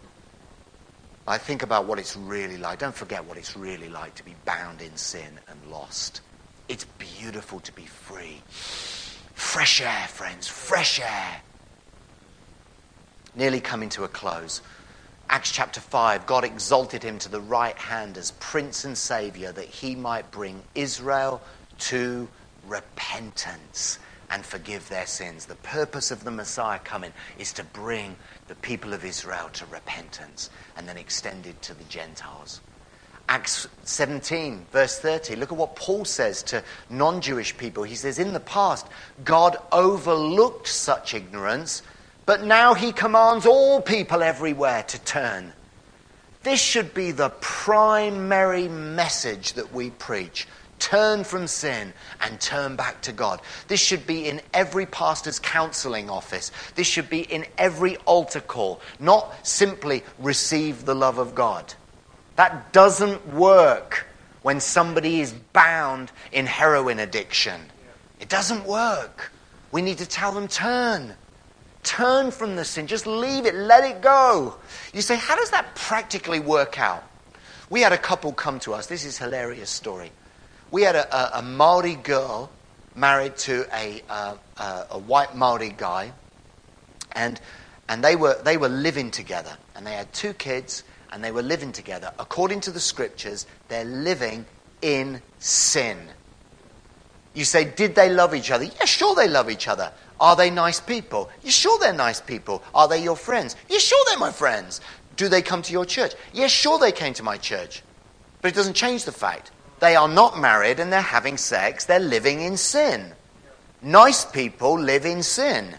I think about what it's really like. Don't forget what it's really like to be bound in sin and lost. It's beautiful to be free. Fresh air, friends, fresh air. Nearly coming to a close. Acts chapter five, God exalted him to the right hand as Prince and Saviour that he might bring Israel to repentance and forgive their sins. The purpose of the Messiah coming is to bring the people of Israel to repentance and then extended to the Gentiles. Acts seventeen, verse thirty, look at what Paul says to non-Jewish people. He says, in the past, God overlooked such ignorance, but now he commands all people everywhere to turn. This should be the primary message that we preach. Turn from sin and turn back to God. This should be in every pastor's counseling office. This should be in every altar call. Not simply receive the love of God. That doesn't work when somebody is bound in heroin addiction. It doesn't work. We need to tell them, turn. Turn from the sin. Just leave it. Let it go. You say, how does that practically work out? We had a couple come to us. This is a hilarious story. We had a, a, a Maori girl married to a, uh, uh, a white Maori guy. And and they were they were living together. And they had two kids. And they were living together. According to the scriptures, they're living in sin. You say, did they love each other? Yeah, sure they love each other. Are they nice people? Yeah, sure they're nice people. Are they your friends? Yeah, sure they're my friends. Do they come to your church? Yeah, sure they came to my church. But it doesn't change the fact. They are not married and they're having sex. They're living in sin. Nice people live in sin.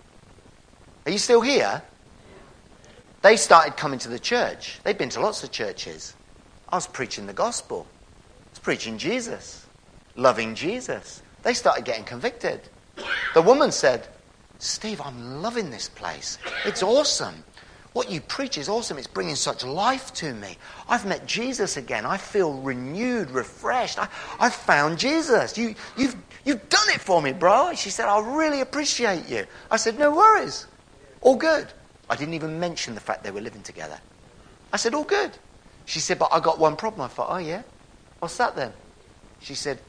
Are you still here? They started coming to the church. They'd been to lots of churches. I was preaching the gospel. I was preaching Jesus. Loving Jesus. They started getting convicted. The woman said, Steve, I'm loving this place. It's awesome. What you preach is awesome. It's bringing such life to me. I've met Jesus again. I feel renewed, refreshed. I, I've found Jesus. You, you've, you've done it for me, bro. She said, I really appreciate you. I said, no worries. All good. I didn't even mention the fact they were living together. I said, all good. She said, but I got one problem. I thought, oh yeah? What's that then? She said,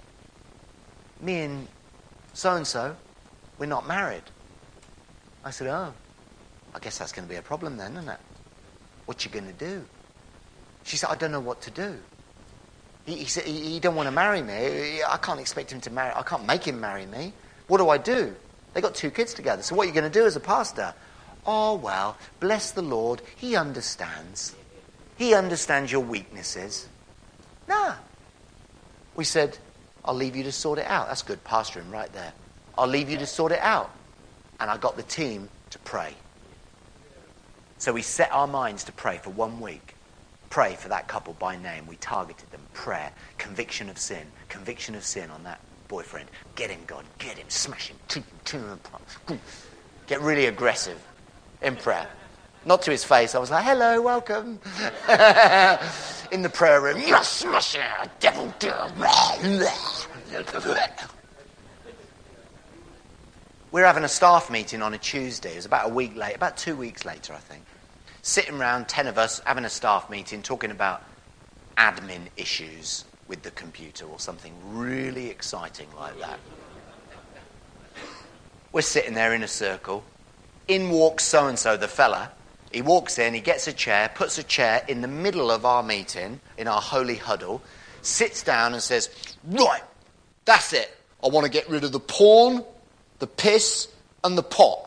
me and so-and-so, we're not married. I said, oh, I guess that's going to be a problem then, isn't it? What you going to do? She said, I don't know what to do. He, he said, he, he don't want to marry me. I can't expect him to marry. I can't make him marry me. What do I do? They got two kids together. So what are you going to do as a pastor? Oh, well, bless the Lord. He understands. He understands your weaknesses. Nah. We said, I'll leave you to sort it out. That's good pastoring right there. I'll leave you to sort it out. And I got the team to pray. So we set our minds to pray for one week. Pray for that couple by name. We targeted them. Prayer. Conviction of sin. Conviction of sin on that boyfriend. Get him, God. Get him. Smash him. Two, two, get really aggressive in prayer. Not to his face. I was like, hello, welcome. In the prayer room. You smash it. Devil. We're having a staff meeting on a Tuesday. It was about a week later. About two weeks later, I think. Sitting around, ten of us, having a staff meeting, talking about admin issues with the computer or something really exciting like that. We're sitting there in a circle. In walks so-and-so, the fella. He walks in, he gets a chair, puts a chair in the middle of our meeting, in our holy huddle, sits down and says, right, that's it. I want to get rid of the porn, the piss, and the pot.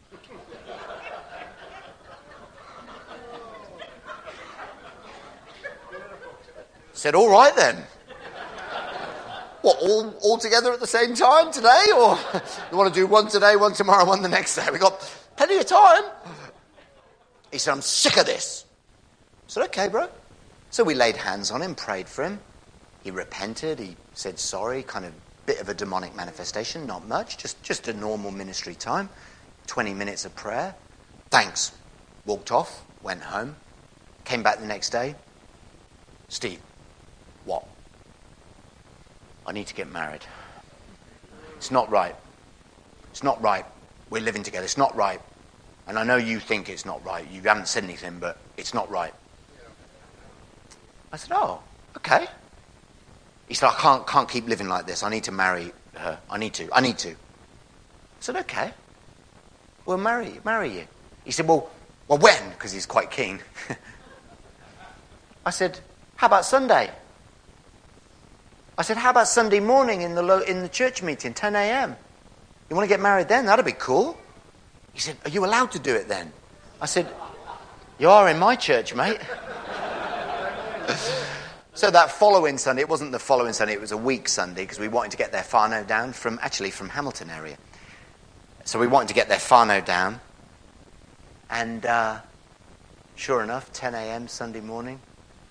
Said, all right then. What, all, all together at the same time today? Or you want to do one today, one tomorrow, one the next day? We've got plenty of time. He said, I'm sick of this. I said, okay, bro. So we laid hands on him, prayed for him. He repented. He said sorry, kind of bit of a demonic manifestation, not much, just, just a normal ministry time. twenty minutes of prayer. Thanks. Walked off, went home, came back the next day. Steve, what? I need to get married. It's not right. It's not right. We're living together. It's not right. And I know you think it's not right. You haven't said anything, but it's not right. I said, oh, okay. He said, I can't, can't keep living like this. I need to marry her. I need to. I need to. I said, okay. We'll marry, marry you. He said, well, well, when? Because he's quite keen. I said, how about Sunday? I said, how about Sunday morning in the lo- in the church meeting, ten a.m.? You want to get married then? That'd be cool. He said, are you allowed to do it then? I said, you are in my church, mate. So that following Sunday, it wasn't the following Sunday, it was a week Sunday, because we wanted to get their whānau down from, actually from Hamilton area. So we wanted to get their whānau down. And uh, sure enough, ten a.m. Sunday morning.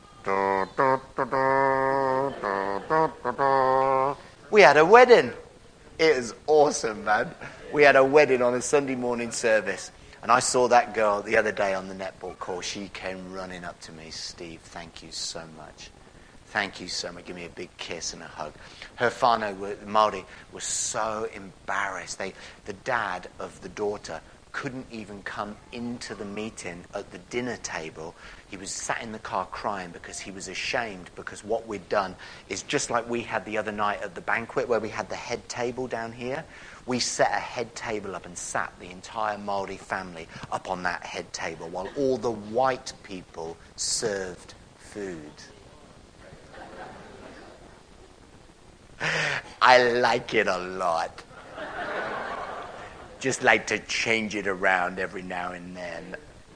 We had a wedding. It was awesome, man. We had a wedding on a Sunday morning service. And I saw that girl the other day on the netball call. She came running up to me. Steve, thank you so much. Thank you so much. Give me a big kiss and a hug. Her whānau, Māori, was so embarrassed. They, the dad of the daughter couldn't even come into the meeting at the dinner table. He was sat in the car crying because he was ashamed, because what we'd done is just like we had the other night at the banquet where we had the head table down here. We set a head table up and sat the entire Māori family up on that head table while all the white people served food. I like it a lot. Just like to change it around every now and then.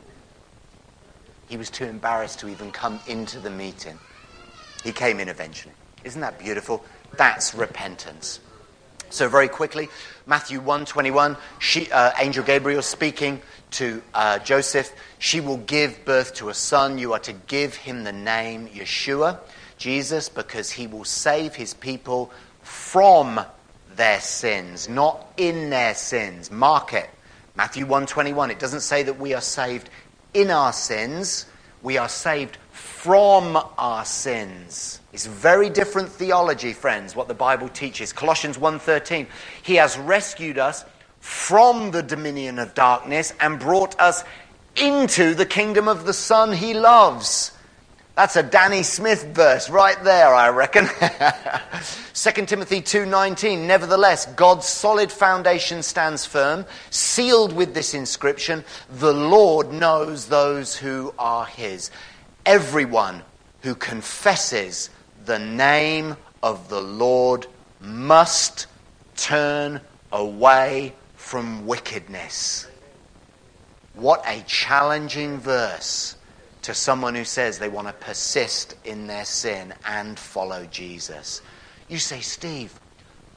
He was too embarrassed to even come into the meeting. He came in eventually. Isn't that beautiful? That's repentance. So very quickly, Matthew one twenty-one, she, uh, Angel Gabriel speaking to uh, Joseph. She will give birth to a son. You are to give him the name Yeshua, Jesus, because he will save his people from their sins, not in their sins. Mark it. Matthew one twenty-one. It doesn't say that we are saved in our sins. We are saved from our sins. It's very different theology, friends, what the Bible teaches. Colossians one thirteen. He has rescued us from the dominion of darkness and brought us into the kingdom of the Son he loves. That's a Danny Smith verse right there, I reckon. Second Timothy two nineteen, nevertheless, God's solid foundation stands firm, sealed with this inscription, the Lord knows those who are his. Everyone who confesses the name of the Lord must turn away from wickedness. What a challenging verse to someone who says they want to persist in their sin and follow Jesus. You say, Steve,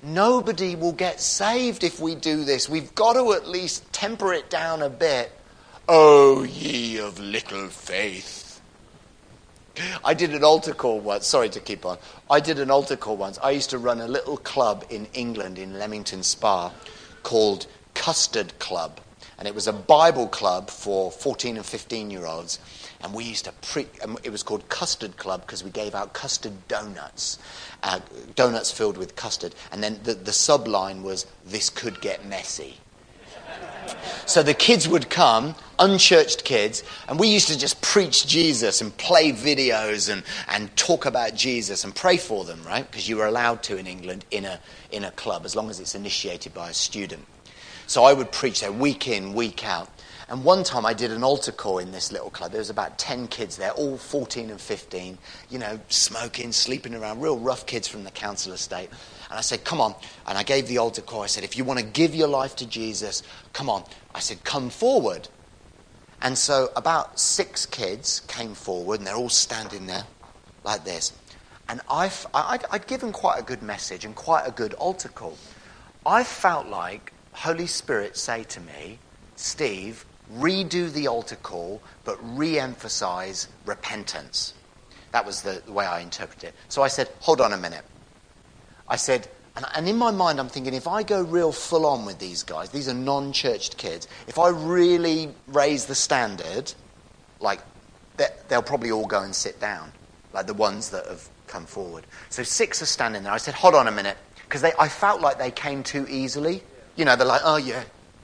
Nobody will get saved if we do this. We've got to at least temper it down a bit. Oh, ye of little faith. I did an altar call once. Sorry to keep on. I did an altar call once. I used to run a little club in England, in Leamington Spa, called Custard Club. And it was a Bible club for fourteen and fifteen-year-olds. And we used to pre. It was called Custard Club because we gave out custard donuts, uh, donuts filled with custard. And then the, the subline was, "This could get messy." So the kids would come, unchurched kids, and we used to just preach Jesus and play videos and, and talk about Jesus and pray for them, right? Because you were allowed to in England in a in a club as long as it's initiated by a student. So I would preach there week in, week out. And one time I did an altar call in this little club. There was about ten kids there, all fourteen and fifteen, you know, smoking, sleeping around, real rough kids from the council estate. And I said, come on. And I gave the altar call. I said, if you want to give your life to Jesus, come on. I said, come forward. And so about six kids came forward, and they're all standing there like this. And I've, I'd, I'd given quite a good message and quite a good altar call. I felt like Holy Spirit say to me, Steve, redo the altar call, but re-emphasize repentance. That was the, the way I interpreted it. So I said, hold on a minute. I said, and, and in my mind I'm thinking, if I go real full on with these guys, these are non-churched kids, if I really raise the standard, like, they'll probably all go and sit down, like the ones that have come forward. So six are standing there. I said, hold on a minute, because I felt like they came too easily. You know, they're like, oh yeah.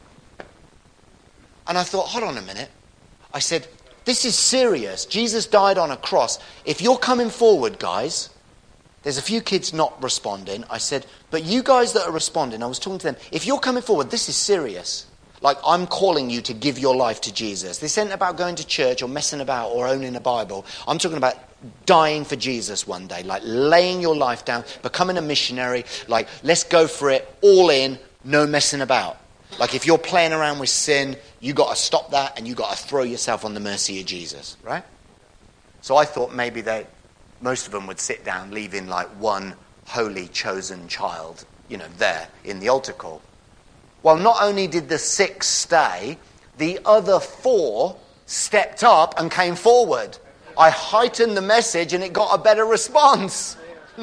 And I thought, hold on a minute. I said, this is serious. Jesus died on a cross. If you're coming forward, guys, there's a few kids not responding. I said, but you guys that are responding, I was talking to them, if you're coming forward, this is serious. Like, I'm calling you to give your life to Jesus. This isn't about going to church or messing about or owning a Bible. I'm talking about dying for Jesus one day, like laying your life down, becoming a missionary, like, let's go for it, all in, no messing about. Like, if you're playing around with sin, you got to stop that and you got to throw yourself on the mercy of Jesus, right? So I thought maybe they, most of them would sit down, leaving like one holy chosen child, you know, there in the altar call. Well, not only did the six stay, the other four stepped up and came forward. I heightened the message and it got a better response.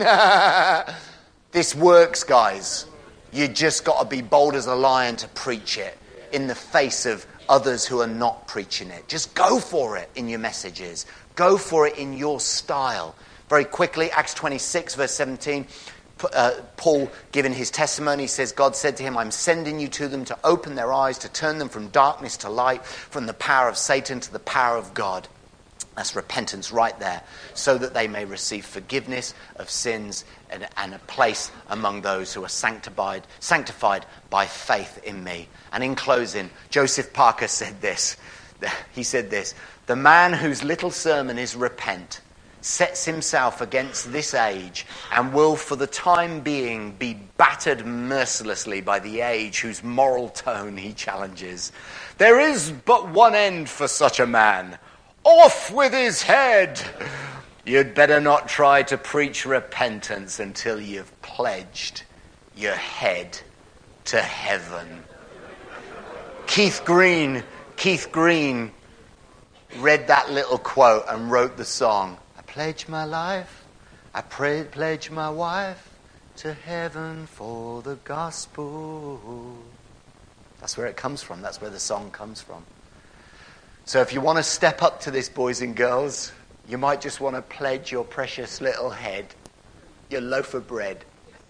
This works, guys. You just got to be bold as a lion to preach it in the face of others who are not preaching it. Just go for it in your messages. Go for it in your style. Very quickly, Acts twenty-six, verse seventeen, uh, Paul giving his testimony, says, God said to him, I'm sending you to them to open their eyes, to turn them from darkness to light, from the power of Satan to the power of God. That's repentance right there, so that they may receive forgiveness of sins and, and a place among those who are sanctified, sanctified by faith in me. And in closing, Joseph Parker said this. He said this, the man whose little sermon is repent sets himself against this age and will for the time being be battered mercilessly by the age whose moral tone he challenges. There is but one end for such a man. Off with his head! You'd better not try to preach repentance until you've pledged your head to heaven. Keith Green, Keith Green read that little quote and wrote the song. I pledge my life, I pray, pledge my wife to heaven for the gospel. That's where it comes from. That's where the song comes from. So if you want to step up to this, boys and girls, you might just want to pledge your precious little head, your loaf of bread.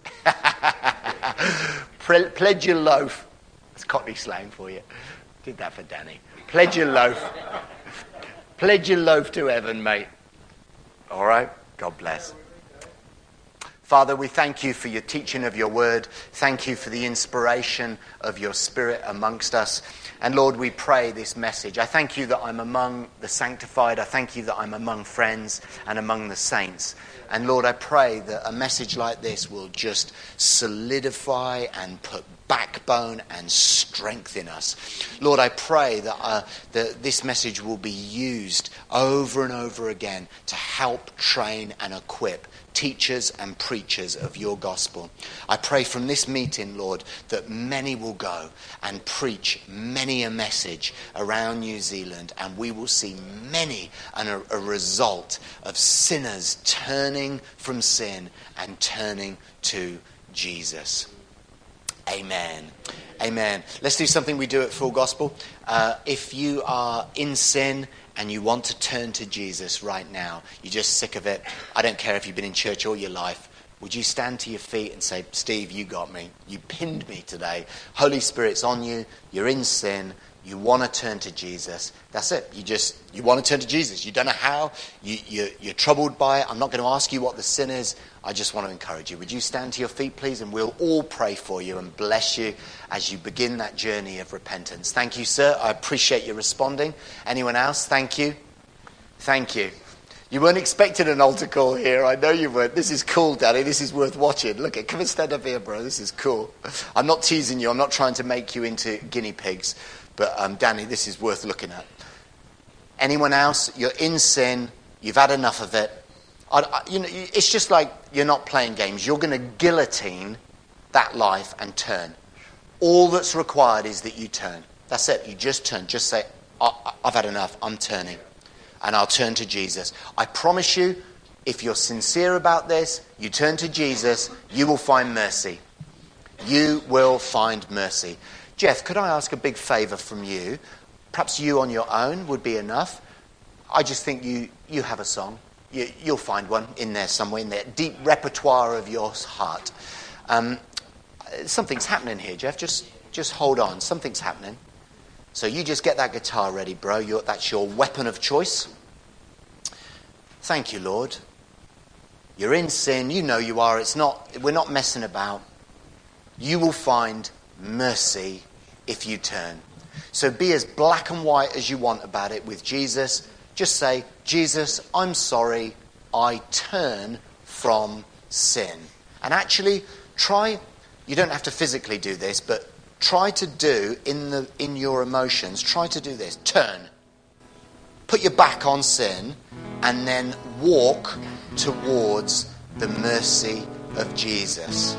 Pledge your loaf. That's Cockney slang for you. Did that for Danny. Pledge your loaf. Pledge your loaf to heaven, mate. All right? God bless. Father, we thank you for your teaching of your word. Thank you for the inspiration of your spirit amongst us. And Lord, we pray this message. I thank you that I'm among the sanctified. I thank you that I'm among friends and among the saints. And Lord, I pray that a message like this will just solidify and put backbone and strengthen us. Lord, I pray that, uh, that this message will be used over and over again to help train and equip teachers and preachers of your gospel. I pray from this meeting, Lord, that many will go and preach many a message around New Zealand, and we will see many and a, a result of sinners turning from sin and turning to Jesus. Amen. Amen. Let's do something we do at Full Gospel. Uh, if you are in sin and you want to turn to Jesus right now, you're just sick of it, I don't care if you've been in church all your life, would you stand to your feet and say, Steve, you got me. You pinned me today. Holy Spirit's on you. You're in sin. You want to turn to Jesus. That's it. You just, you want to turn to Jesus. You don't know how. You, you, you're troubled by it. I'm not going to ask you what the sin is. I just want to encourage you. Would you stand to your feet, please? And we'll all pray for you and bless you as you begin that journey of repentance. Thank you, sir. I appreciate you responding. Anyone else? Thank you. Thank you. You weren't expecting an altar call here. I know you weren't. This is cool, Daddy. This is worth watching. Look, come and stand up here, bro. This is cool. I'm not teasing you. I'm not trying to make you into guinea pigs. But, um, Danny, this is worth looking at. Anyone else? You're in sin. You've had enough of it. I, I, you know, it's just like you're not playing games. You're going to guillotine that life and turn. All that's required is that you turn. That's it. You just turn. Just say, I, I've had enough. I'm turning. And I'll turn to Jesus. I promise you, if you're sincere about this, you turn to Jesus, you will find mercy. You will find mercy. Jeff, could I ask a big favour from you? Perhaps you on your own would be enough. I just think you, you have a song. You, you'll find one in there somewhere, in the deep repertoire of your heart. Um, something's happening here, Jeff. Just, just hold on. Something's happening. So you just get that guitar ready, bro. You're, that's your weapon of choice. Thank you, Lord. You're in sin. You know you are. It's not. We're not messing about. You will find mercy if you turn. So be as black and white as you want about it with Jesus. Just say, Jesus, I'm sorry. I turn from sin. And actually, try. You don't have to physically do this, but try to do in the in your emotions, try to do this. Turn. Put your back on sin and then walk towards the mercy of Jesus.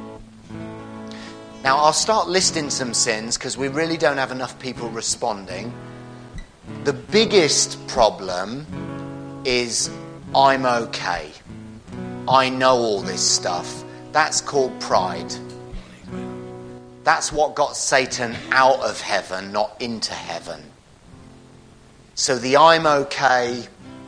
Now, I'll start listing some sins because we really don't have enough people responding. The biggest problem is I'm okay. I know all this stuff. That's called pride. That's what got Satan out of heaven, not into heaven. So the I'm okay,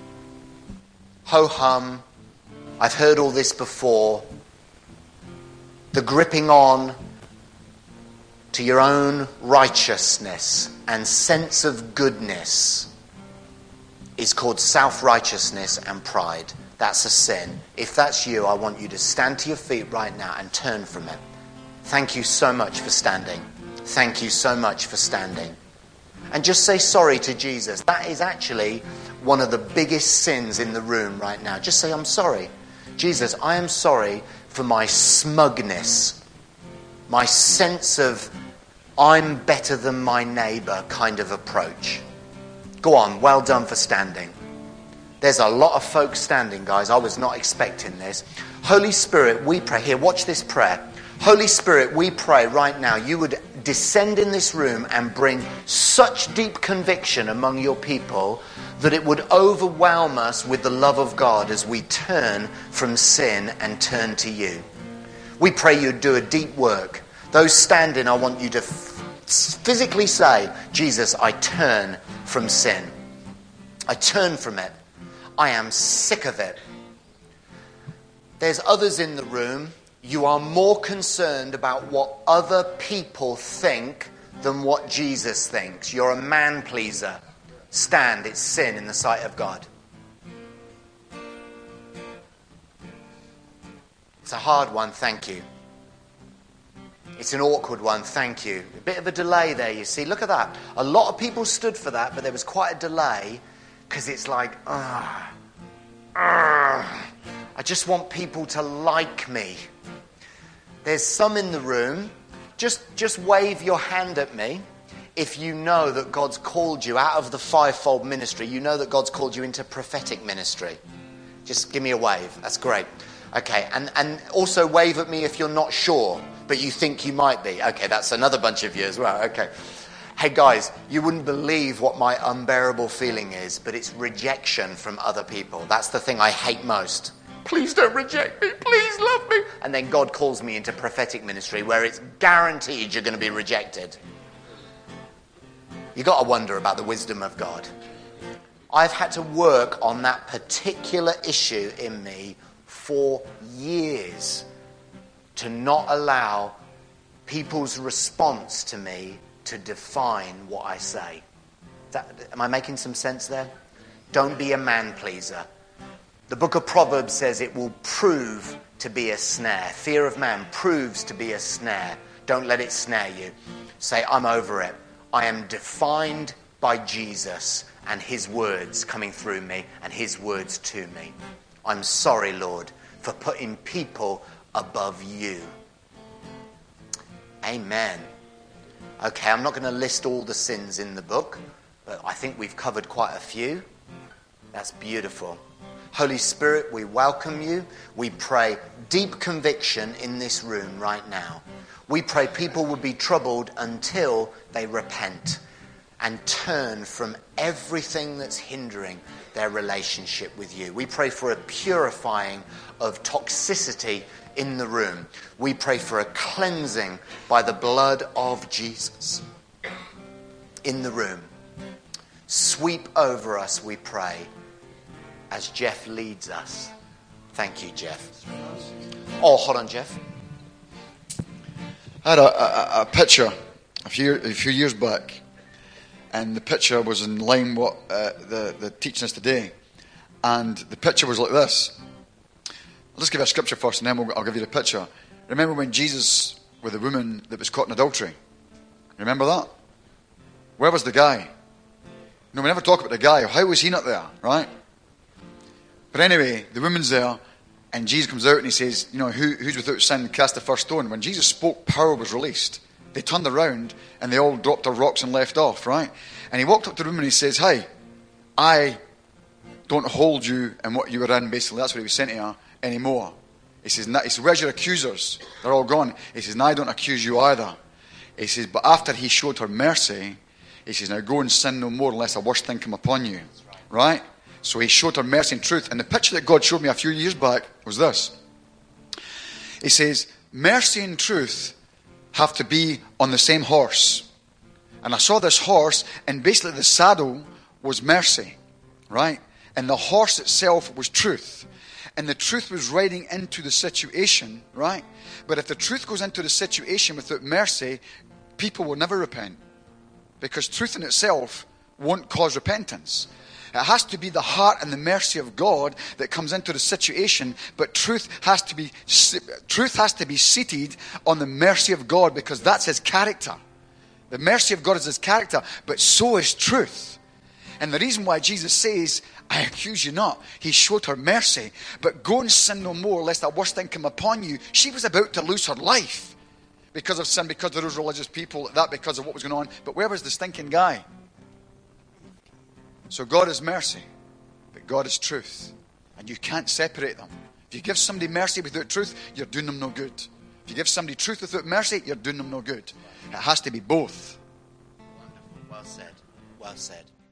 ho-hum, I've heard all this before, the gripping on to your own righteousness and sense of goodness is called self-righteousness and pride. That's a sin. If that's you, I want you to stand to your feet right now and turn from it. Thank you so much for standing. Thank you so much for standing. And just say sorry to Jesus. That is actually one of the biggest sins in the room right now. Just say, I'm sorry. Jesus, I am sorry for my smugness, my sense of I'm better than my neighbour kind of approach. Go on, well done for standing. There's a lot of folks standing, guys. I was not expecting this. Holy Spirit, we pray. Here, watch this prayer. Holy Spirit, we pray right now you would descend in this room and bring such deep conviction among your people that it would overwhelm us with the love of God as we turn from sin and turn to you. We pray you'd do a deep work. Those standing, I want you to f- physically say, Jesus, I turn from sin. I turn from it. I am sick of it. There's others in the room. You are more concerned about what other people think than what Jesus thinks. You're a man pleaser. Stand, it's sin in the sight of God. It's a hard one, thank you. It's an awkward one, thank you. A bit of a delay there, you see. Look at that. A lot of people stood for that, but there was quite a delay because it's like, ah, ah, I just want people to like me. There's some in the room, just, just wave your hand at me if you know that God's called you out of the fivefold ministry. You know that God's called you into prophetic ministry. Just give me a wave. That's great. Okay, and, and also wave at me if you're not sure, but you think you might be. Okay, that's another bunch of you as well. Okay. Hey guys, you wouldn't believe what my unbearable feeling is, but it's rejection from other people. That's the thing I hate most. Please don't reject me. Please love me. And then God calls me into prophetic ministry where it's guaranteed you're going to be rejected. You got to wonder about the wisdom of God. I've had to work on that particular issue in me for years to not allow people's response to me to define what I say. That, am I making some sense there? Don't be a man pleaser. The book of Proverbs says it will prove to be a snare. Fear of man proves to be a snare. Don't let it snare you. Say, I'm over it. I am defined by Jesus and his words coming through me and his words to me. I'm sorry, Lord, for putting people above you. Amen. Okay, I'm not going to list all the sins in the book, but I think we've covered quite a few. That's beautiful. Holy Spirit, we welcome you. We pray deep conviction in this room right now. We pray people will be troubled until they repent and turn from everything that's hindering their relationship with you. We pray for a purifying of toxicity in the room. We pray for a cleansing by the blood of Jesus in the room. Sweep over us, we pray, as Jeff leads us. Thank you, Jeff. Oh, hold on, Jeff. I had a, a, a picture a few, a few years back, and the picture was in line with uh, the, the teaching us today. And the picture was like this. I'll just give you a scripture first, and then we'll, I'll give you the picture. Remember when Jesus, with the woman that was caught in adultery? Remember that? Where was the guy? No, we never talk about the guy. How was he not there, right? But anyway, the woman's there, and Jesus comes out and he says, you know, Who, who's without sin, cast the first stone. When Jesus spoke, power was released. They turned around, and they all dropped their rocks and left off, right? And he walked up to the woman and he says, hey, I don't hold you in what you were in, basically. That's what he was saying to her, anymore. He says, he says, where's your accusers? They're all gone. He says, no, I don't accuse you either. He says, but after he showed her mercy, he says, now go and sin no more unless a worse thing come upon you. Right? So he showed her mercy and truth. And the picture that God showed me a few years back was this. He says, mercy and truth have to be on the same horse. And I saw this horse, and basically the saddle was mercy. Right? And the horse itself was truth. And the truth was riding into the situation, right? But if the truth goes into the situation without mercy, people will never repent. Because truth in itself won't cause repentance. It has to be the heart and the mercy of God that comes into the situation, but truth has to be truth has to be seated on the mercy of God, because that's his character. The mercy of God is his character, but so is truth. And the reason why Jesus says, I accuse you not, he showed her mercy, but go and sin no more, lest that worst thing come upon you. She was about to lose her life because of sin, because of those religious people, that because of what was going on. But where was the stinking guy? So God is mercy, but God is truth. And you can't separate them. If you give somebody mercy without truth, you're doing them no good. If you give somebody truth without mercy, you're doing them no good. It has to be both. Wonderful. Well said. Well said.